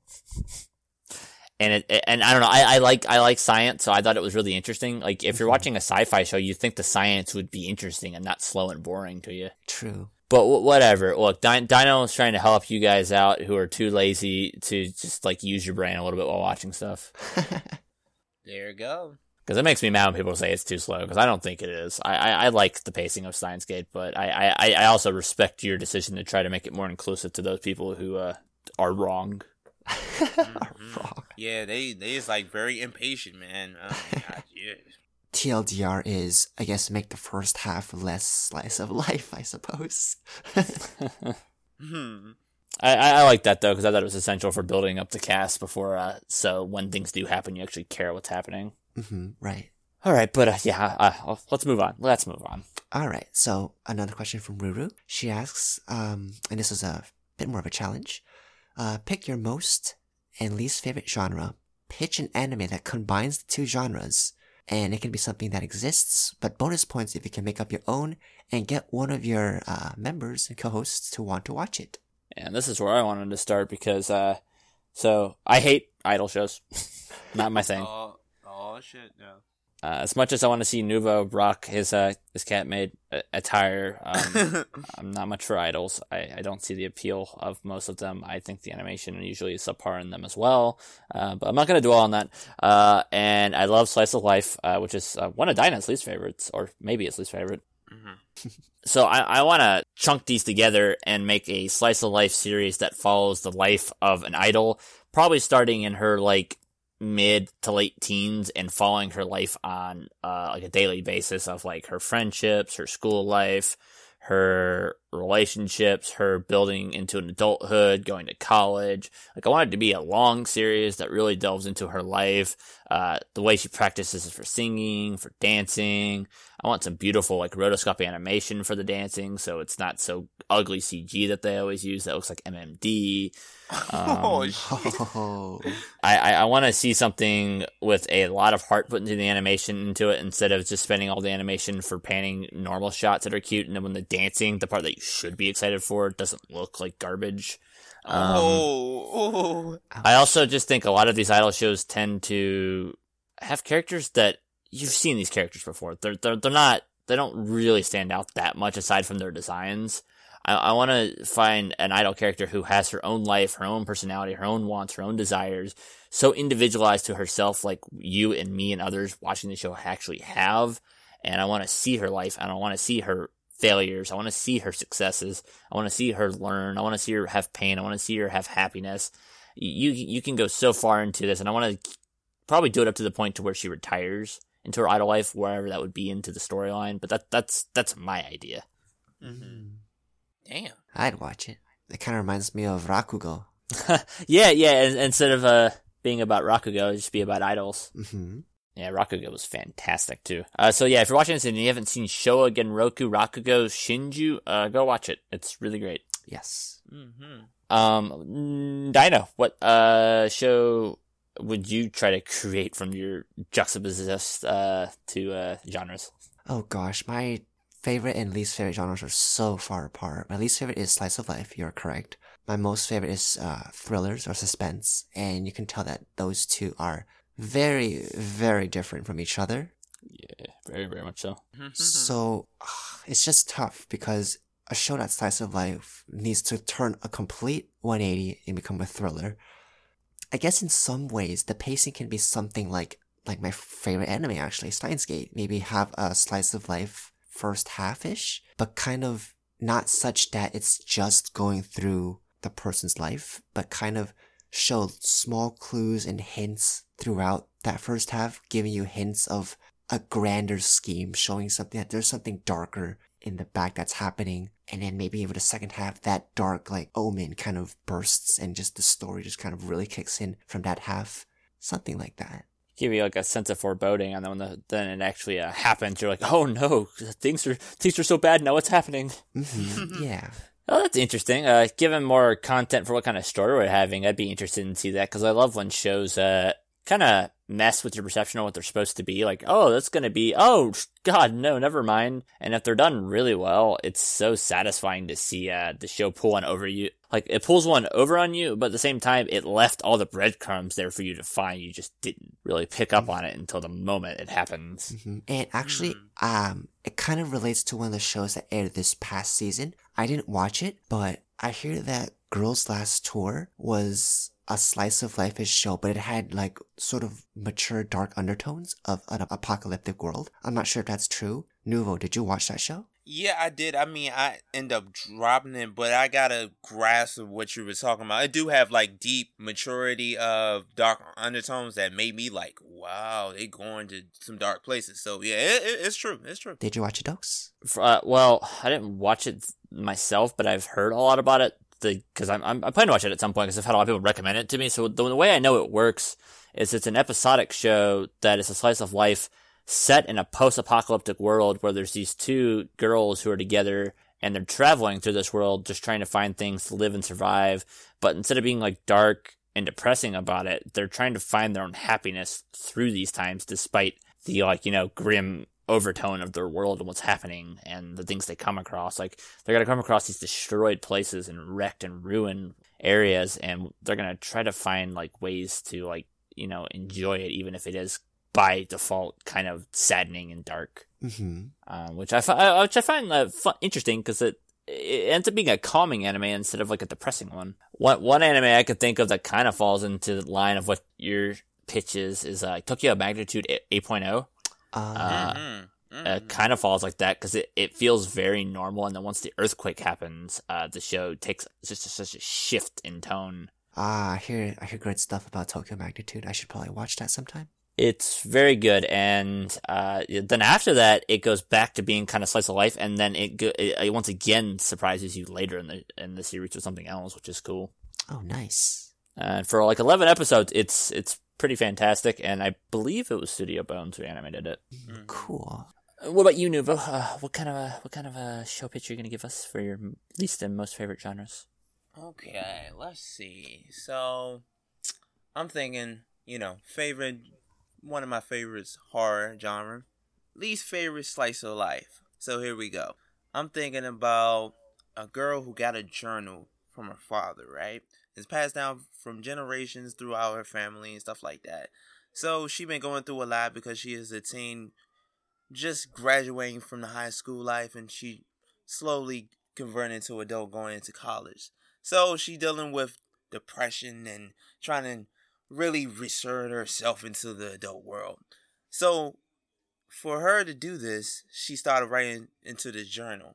and it, and I don't know, I, I like, I like science, so I thought it was really interesting. Like, if you're watching a sci-fi show, you'd think the science would be interesting and not slow and boring to you. True. But w- whatever. Look, Din- Dino is trying to help you guys out who are too lazy to just, like, use your brain a little bit while watching stuff. There you go. Because it makes me mad when people say it's too slow, because I don't think it is. I, I, I like the pacing of Steins Gate, but I, I, I also respect your decision to try to make it more inclusive to those people who uh, are wrong. Mhm. Wrong. Yeah, they they is like very impatient, man. Oh my god, yeah. T L D R is, I guess, make the first half less slice of life, I suppose. Hmm. I, I, I like that, though, because I thought it was essential for building up the cast before, uh, so when things do happen, you actually care what's happening. Mm-hmm, right. All right, but uh, yeah, uh, let's move on. Let's move on. All right. So another question from Ruru. She asks, um, and this is a bit more of a challenge. Uh, pick your most and least favorite genre. Pitch an anime that combines the two genres, and it can be something that exists. But bonus points if you can make up your own and get one of your uh, members and co-hosts to want to watch it. And this is where I wanted to start because, uh, so I hate idol shows. Not my thing. Oh, oh shit, no. Uh, as much as I want to see Nuvo rock his uh his cat made uh, attire, um, I'm not much for idols. I, I don't see the appeal of most of them. I think the animation usually is subpar in them as well. Uh, but I'm not going to dwell on that. Uh, and I love Slice of Life, uh, which is uh, one of Dinah's least favorites, or maybe his least favorite. Mm-hmm. So I, I want to chunk these together and make a Slice of Life series that follows the life of an idol, probably starting in her like mid to late teens and following her life on uh, like a daily basis of like her friendships, her school life, her relationships, her building into an adulthood, going to college. Like, I want it to be a long series that really delves into her life, uh, the way she practices for singing, for dancing. I want some beautiful, like, rotoscope animation for the dancing, so it's not so ugly C G that they always use that looks like M M D. Um, Oh shit. Oh. I, I, I want to see something with a lot of heart put into the animation into it instead of just spending all the animation for panning normal shots that are cute, and then when the dancing, the part that you should be excited for, doesn't look like garbage. Um, oh, oh. I also just think a lot of these idol shows tend to have characters that you've seen these characters before. They're they're they're not they don't really stand out that much aside from their designs. I, I want to find an idol character who has her own life, her own personality, her own wants, her own desires, so individualized to herself, like you and me and others watching the show actually have. And I want to see her life, and I want to see her failures. I want to see her successes. I want to see her learn. I want to see her have pain. I want to see her have happiness. You you can go so far into this, and I want to probably do it up to the point to where she retires into her idol life, wherever that would be into the storyline. But that that's that's my idea. Mm-hmm. Damn. I'd watch it. It kind of reminds me of Rakugo. yeah, yeah. And, instead of uh being about Rakugo, it'd just be about idols. Mm-hmm. Yeah, Rakugo was fantastic too. Uh, so yeah, if you're watching this and you haven't seen Showa Genroku Rakugo Shinju, uh, go watch it. It's really great. Yes. Mm-hmm. Um, mm, Dino, what uh show would you try to create from your juxtaposed uh to uh genres? Oh gosh, my favorite and least favorite genres are so far apart. My least favorite is slice of life, you're correct. My most favorite is uh, thrillers or suspense, and you can tell that those two are very, very different from each other. Yeah, very, very much so. So, uh, it's just tough because a show that's slice of life needs to turn a complete one eighty and become a thriller. I guess in some ways, the pacing can be something like like my favorite anime, actually, Steins Gate. Maybe have a slice of life first half-ish, but kind of not such that it's just going through the person's life, but kind of show small clues and hints throughout that first half, giving you hints of a grander scheme, showing something that there's something darker in the back that's happening. And then maybe over the second half, that dark, like, omen kind of bursts and just the story just kind of really kicks in from that half. Something like that. Give you like a sense of foreboding, and then when the, then it actually uh, happens, you're like, oh no, things are things are so bad now. What's happening? Mm-hmm. Yeah. Oh, that's interesting. Uh, given more content for what kind of story we're having, I'd be interested in see that, because I love when shows uh kind of mess with your perception of what they're supposed to be. Like, oh, that's going to be, oh, God, no, never mind. And if they're done really well, it's so satisfying to see uh, the show pull one over you. Like, it pulls one over on you, but at the same time, it left all the breadcrumbs there for you to find. You just didn't really pick up on it until the moment it happens. Mm-hmm. And actually, um, it kind of relates to one of the shows that aired this past season. I didn't watch it, but I hear that Girls Last Tour was a slice of life-ish show, but it had like sort of mature dark undertones of an apocalyptic world. I'm not sure if that's true. Nuvo, did you watch that show? Yeah, I did. I mean, I end up dropping it, but I got a grasp of what you were talking about. I do have like deep maturity of dark undertones that made me like, wow, they going to some dark places. So yeah, it, it, it's true. It's true. Did you watch it, Dokes? Uh, well, I didn't watch it myself, but I've heard a lot about it. Because I'm, I'm I plan to watch it at some point because I've had a lot of people recommend it to me. So the, the way I know it works is it's an episodic show that is a slice of life set in a post-apocalyptic world where there's these two girls who are together and they're traveling through this world just trying to find things to live and survive. But instead of being like dark and depressing about it, they're trying to find their own happiness through these times despite the, like, you know, grim overtone of their world and what's happening and the things they come across. Like, they're going to come across these destroyed places and wrecked and ruined areas, and they're going to try to find like ways to, like, you know, enjoy it, even if it is by default kind of saddening and dark. Mm-hmm. Um, which I fi- which I find uh, fun- interesting because it it ends up being a calming anime instead of like a depressing one. One one anime I could think of that kind of falls into the line of what your pitch is is uh, Tokyo Magnitude eight point oh. Uh, Uh, Mm-hmm. Mm-hmm. uh, kind of falls like that because it, it feels very normal, and then once the earthquake happens, uh, the show takes just a, such a shift in tone. Ah, I hear I hear great stuff about Tokyo Magnitude. I should probably watch that sometime. It's very good, and uh, then after that, it goes back to being kind of slice of life, and then it, go- it, it once again surprises you later in the in the series with something else, which is cool. Oh, nice. And for like eleven episodes, it's it's pretty fantastic, and I believe it was Studio Bones who animated it. Mm-hmm. Cool. What about you, Nuvo? Uh, what kind of a what kind of a show pitch are you going to give us for your least and most favorite genres? Okay, let's see. So, I'm thinking, you know, favorite, one of my favorites, horror genre. Least favorite, slice of life. So here we go. I'm thinking about a girl who got a journal from her father, right? It's passed down from generations throughout her family and stuff like that. So she been going through a lot because she is a teen, just graduating from the high school life, and she slowly converting to adult, going into college. So she dealing with depression and trying to really reinsert herself into the adult world. So for her to do this, she started writing into the journal.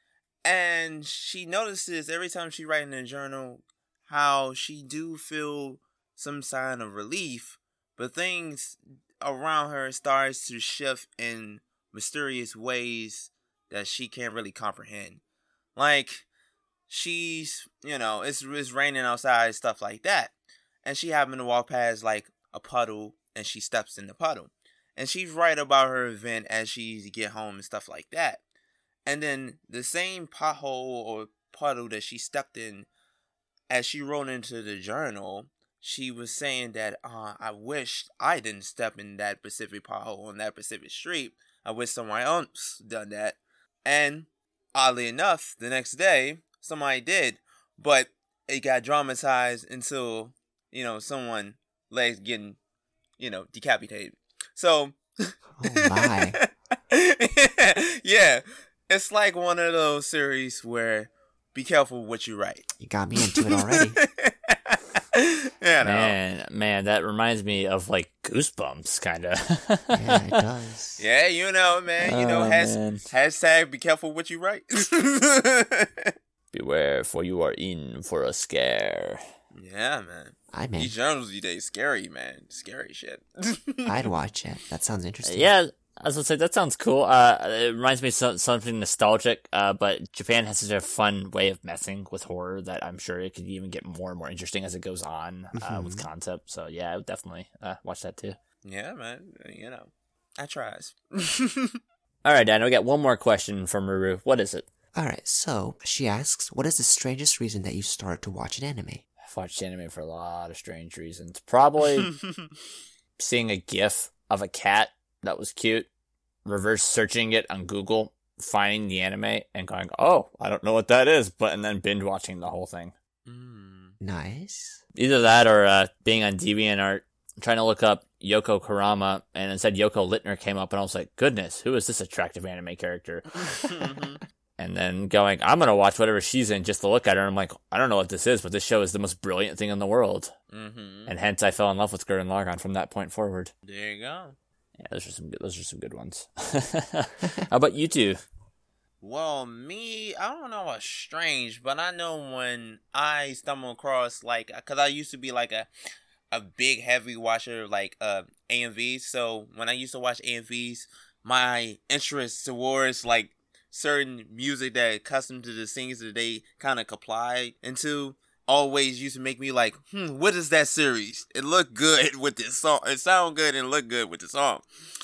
And she notices every time she writes in the journal how she do feel some sign of relief, but things around her starts to shift in mysterious ways that she can't really comprehend. Like, she's, you know, it's, it's raining outside, stuff like that. And she happened to walk past, like, a puddle, and she steps in the puddle. And she's right about her event as she get home and stuff like that. And then the same pothole or puddle that she stepped in, as she wrote into the journal, she was saying that, uh, I wish I didn't step in that specific pothole on that specific street. I wish someone else done that. And oddly enough, the next day, somebody did. But it got dramatized until, you know, someone legs getting, you know, decapitated. So, Oh my. yeah, it's like one of those series where be careful what you write. You got me into it already. Yeah, no. Man, man, that reminds me of like goosebumps, kind of. Yeah, it does. Yeah, you know, man. You know, Oh, has, man. hashtag be careful what you write. Beware, for you are in for a scare. Yeah, man. I mean, These journals these days, scary, man. Scary shit. I'd watch it. That sounds interesting. Yeah, I was gonna say, that sounds cool. Uh, it reminds me of so- something nostalgic, uh, but Japan has such a fun way of messing with horror that I'm sure it could even get more and more interesting as it goes on, uh, Mhm. with concept. So yeah, I would definitely, uh, watch that too. Yeah, man. You know, I tries. Alright, Dan, we got one more question from Ruru. What is it? Alright, so she asks, what is the strangest reason that you started to watch an anime? I've watched anime for a lot of strange reasons. Probably seeing a GIF of a cat that was cute, reverse searching it on Google, finding the anime, and going, oh, I don't know what that is, but and then binge watching the whole thing. Mm. Nice. Either that or uh, being on DeviantArt, trying to look up Yoko Kurama, and instead Yoko Littner came up, and I was like, goodness, who is this attractive anime character? And then going, I'm going to watch whatever she's in just to look at her. And I'm like, I don't know what this is, but this show is the most brilliant thing in the world. Mm-hmm. And hence I fell in love with Gurren Lagann from that point forward. There you go. Yeah, those are some good, those are some good ones. How about you two? Well, me, I don't know what's strange, but I know when I stumble across, like, because I used to be like a a big, heavy watcher of, like, uh, A M Vs. So when I used to watch A M Vs, my interest towards, like, certain music that accustomed to the things that they kind of comply into always used to make me like, hmm, what is that series? It looked good with this song. It sounded good and looked good with the song.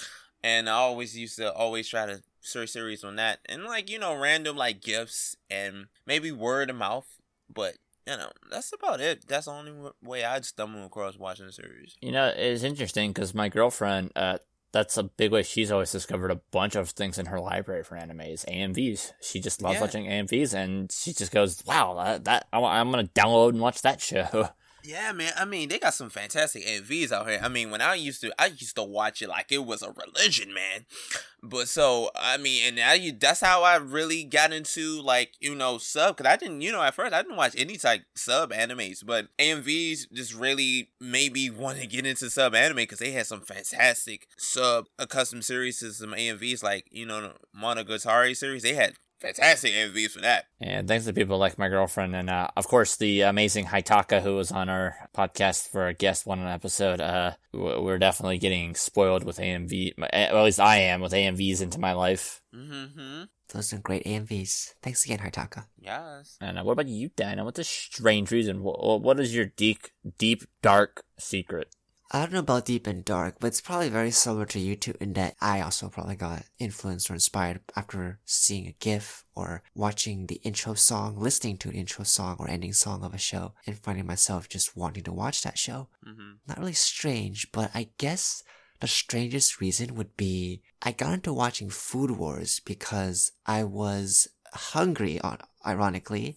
And I always used to always try to search series on that. And like, you know, random like gifts and maybe word of mouth. But, you know, that's about it. That's the only w- way I'd stumble across watching the series. You know, it's interesting because my girlfriend, uh, that's a big way she's always discovered a bunch of things in her library for animes, A M Vs. She just loves Yeah. watching A M Vs, and she just goes, wow, that, that I, I'm going to download and watch that show. Yeah, man. I mean, they got some fantastic A M Vs out here. I mean, when I used to, I used to watch it like it was a religion, man. But so, I mean, and I, that's how I really got into, like, you know, sub. Because I didn't, you know, at first, I didn't watch any type sub animes. But A M Vs just really made me want to get into sub anime because they had some fantastic sub accustomed series to some A M Vs. Like, you know, the Monogatari series. They had fantastic M Vs for that. And thanks to people like my girlfriend and, uh, of course, the amazing Haitaka, who was on our podcast for a guest one episode. Uh, we're definitely getting spoiled with A M V. Well, at least I am with A M Vs into my life. Mm-hmm. Those are great A M Vs. Thanks again, Haitaka. Yes. And uh, what about you, Dana? What's a strange reason? What, what is your deep, deep, dark secret? I don't know about deep and dark, but it's probably very similar to you two in that I also probably got influenced or inspired after seeing a GIF or watching the intro song, listening to an intro song or ending song of a show, and finding myself just wanting to watch that show. Mm-hmm. Not really strange, but I guess the strangest reason would be I got into watching Food Wars because I was hungry, on ironically,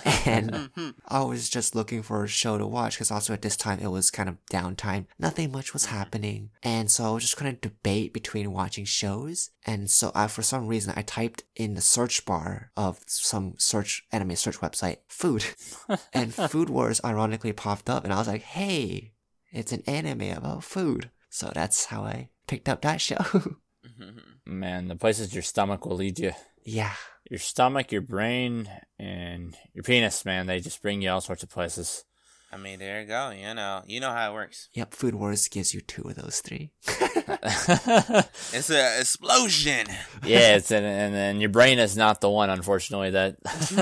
and I was just looking for a show to watch because also at this time it was kind of downtime. Nothing much was happening, and so I was just kind of debate between watching shows. And so I, for some reason, I typed in the search bar of some search anime search website food, and Food Wars ironically popped up, and I was like, hey, it's an anime about food. So that's how I picked up that show. Man, the places your stomach will lead you. Yeah. Your stomach, your brain, and your penis, man, they just bring you all sorts of places. I mean, there you go. You know, you know how it works. Yep, Food Wars gives you two of those three. It's an explosion. Yeah, it's an, and and your brain is not the one, unfortunately. That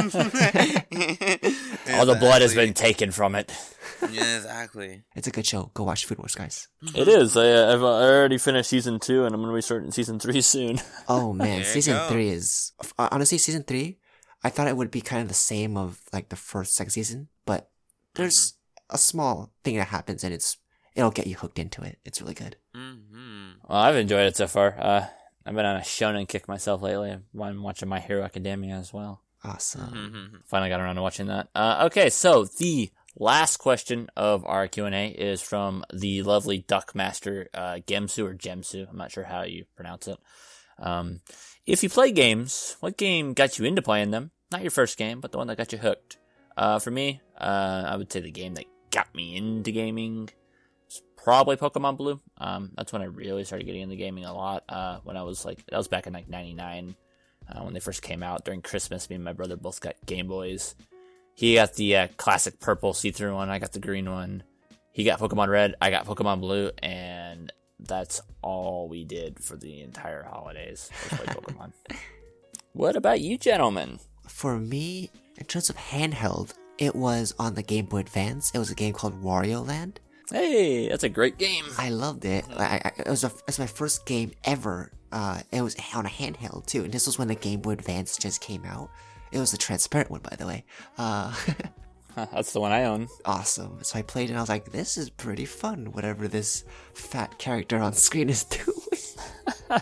all the blood has been taken from it. Yeah, exactly. It's a good show. Go watch Food Wars, guys. It is. I, uh, I've uh, already finished season two, and I'm going to be starting season three soon. Oh man, There you season go. three is uh, honestly season three. I thought it would be kind of the same of like the first, second season, but there's a small thing that happens, and it's it'll get you hooked into it. It's really good. Mm-hmm. Well, I've enjoyed it so far. Uh, I've been on a shonen kick myself lately. I've been watching My Hero Academia as well. Awesome. Mm-hmm. Finally got around to watching that. Uh, okay, so the last question of our Q and A is from the lovely Duck Master, uh, Gemsu or Gemsu. I'm not sure how you pronounce it. Um, if you play games, what game got you into playing them? Not your first game, but the one that got you hooked. Uh, for me, uh, I would say the game that got me into gaming was probably Pokemon Blue. Um, that's when I really started getting into gaming a lot. Uh, when I was like, that was back in like ninety-nine, uh, when they first came out during Christmas. Me and my brother both got Game Boys. He got the uh, classic purple see-through one. I got the green one. He got Pokemon Red. I got Pokemon Blue, and that's all we did for the entire holidays. Was play Pokemon. What about you, gentlemen? For me, in terms of handheld, it was on the Game Boy Advance. It was a game called Wario Land. Hey, that's a great game. I loved it. I, I, it was a, it was my first game ever. Uh, it was on a handheld too, and this was when the Game Boy Advance just came out. It was the transparent one, by the way. Uh, That's the one I own. Awesome. So I played it and I was like, this is pretty fun, whatever this fat character on screen is doing.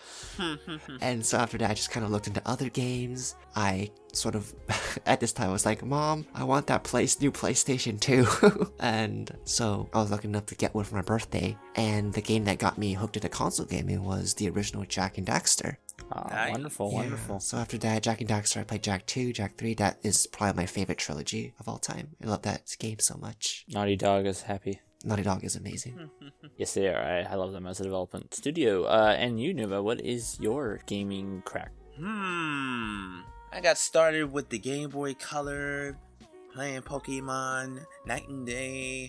And so after that, I just kind of looked into other games. I sort of, at this time, I was like, Mom, I want that place, new PlayStation two. And so I was lucky enough to get one for my birthday. And the game that got me hooked into console gaming was the original Jak and Daxter. Oh, Nice. wonderful, Yeah. wonderful. So after that, Jak and Daxter, I played Jak two, Jak three. That is probably my favorite trilogy of all time. I love that game so much. Naughty Dog is happy. Naughty Dog is amazing. Yes, they are. I, I love them as a development studio. Uh, and you, Nuva, what is your gaming crack? Hmm. I got started with the Game Boy Color, playing Pokemon night and day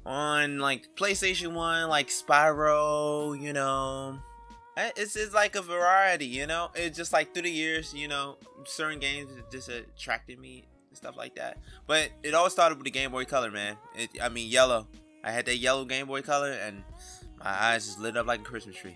on like PlayStation one, like Spyro. You know, I- it's it's like a variety. You know, it's just like through the years. You know, certain games just attracted me and stuff like that. But it all started with the Game Boy Color, man. It, I mean, yellow. I had that yellow Game Boy Color, and my eyes just lit up like a Christmas tree.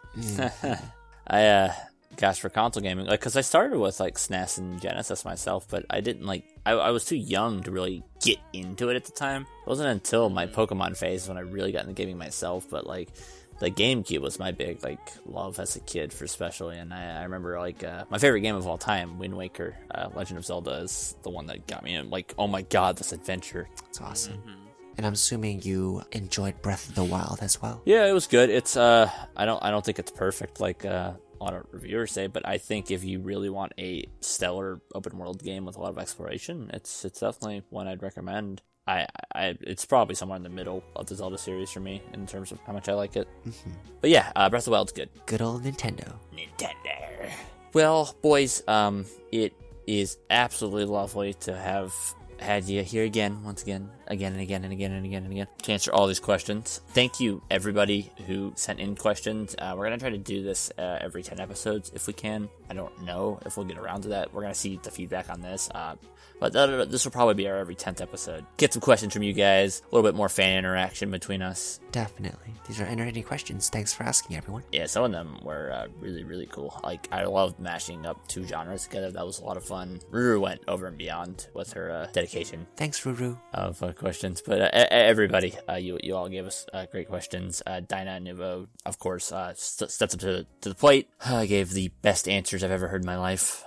Mm. I, uh, gosh, for console gaming, like, because I started with, like, S N E S and Genesis myself, but I didn't, like, I, I was too young to really get into it at the time. It wasn't until my Pokemon phase when I really got into gaming myself, but, like, the GameCube was my big, like, love as a kid, for especially, and I, I remember, like, uh, my favorite game of all time, Wind Waker, uh, Legend of Zelda, is the one that got me in, like, oh my god, this adventure. It's awesome. And I'm assuming you enjoyed Breath of the Wild as well. Yeah, it was good. It's uh, I don't, I don't think it's perfect like uh, a lot of reviewers say, but I think if you really want a stellar open world game with a lot of exploration, it's it's definitely one I'd recommend. I, I, it's probably somewhere in the middle of the Zelda series for me in terms of how much I like it. Mm-hmm. But yeah, uh, Breath of the Wild's good. Good old Nintendo. Nintendo. Well, boys, um, it is absolutely lovely to have had you here again, once again, again and again and again and again and again, to answer all these questions. Thank you, everybody who sent in questions. Uh, we're going to try to do this uh, every ten episodes if we can. I don't know if we'll get around to that. We're going to see the feedback on this. Uh, but th- this will probably be our every tenth episode. Get some questions from you guys, a little bit more fan interaction between us. Definitely. These are entertaining questions. Thanks for asking, everyone. Yeah, some of them were uh, really, really cool. Like, I loved mashing up two genres together. That was a lot of fun. Ruru went over and beyond with her uh, dedication Thanks, Ruru. of uh, questions. But uh, e- everybody, uh, you you all gave us uh, great questions. Uh, Dinah and Nuvo, of course, uh, st- stepped up to, to the plate. I gave the best answers I've ever heard in my life.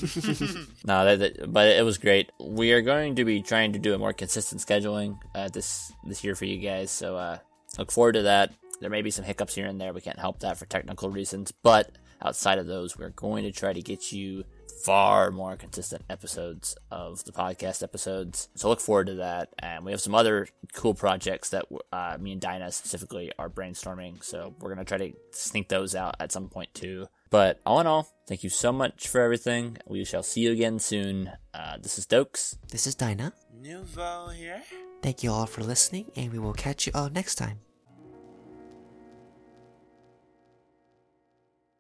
no, that, that, but it was great. We are going to be trying to do a more consistent scheduling uh, this this year for you guys. So uh, look forward to that. There may be some hiccups here and there. We can't help that for technical reasons. But outside of those, we're going to try to get you far more consistent episodes of the podcast episodes. So look forward to that. And we have some other cool projects that uh, me and Dinah specifically are brainstorming. So we're going to try to sneak those out at some point too. But all in all, thank you so much for everything. We shall see you again soon. Uh, this is Dokes. This is Dinah. Nouveau here. Thank you all for listening, and we will catch you all next time.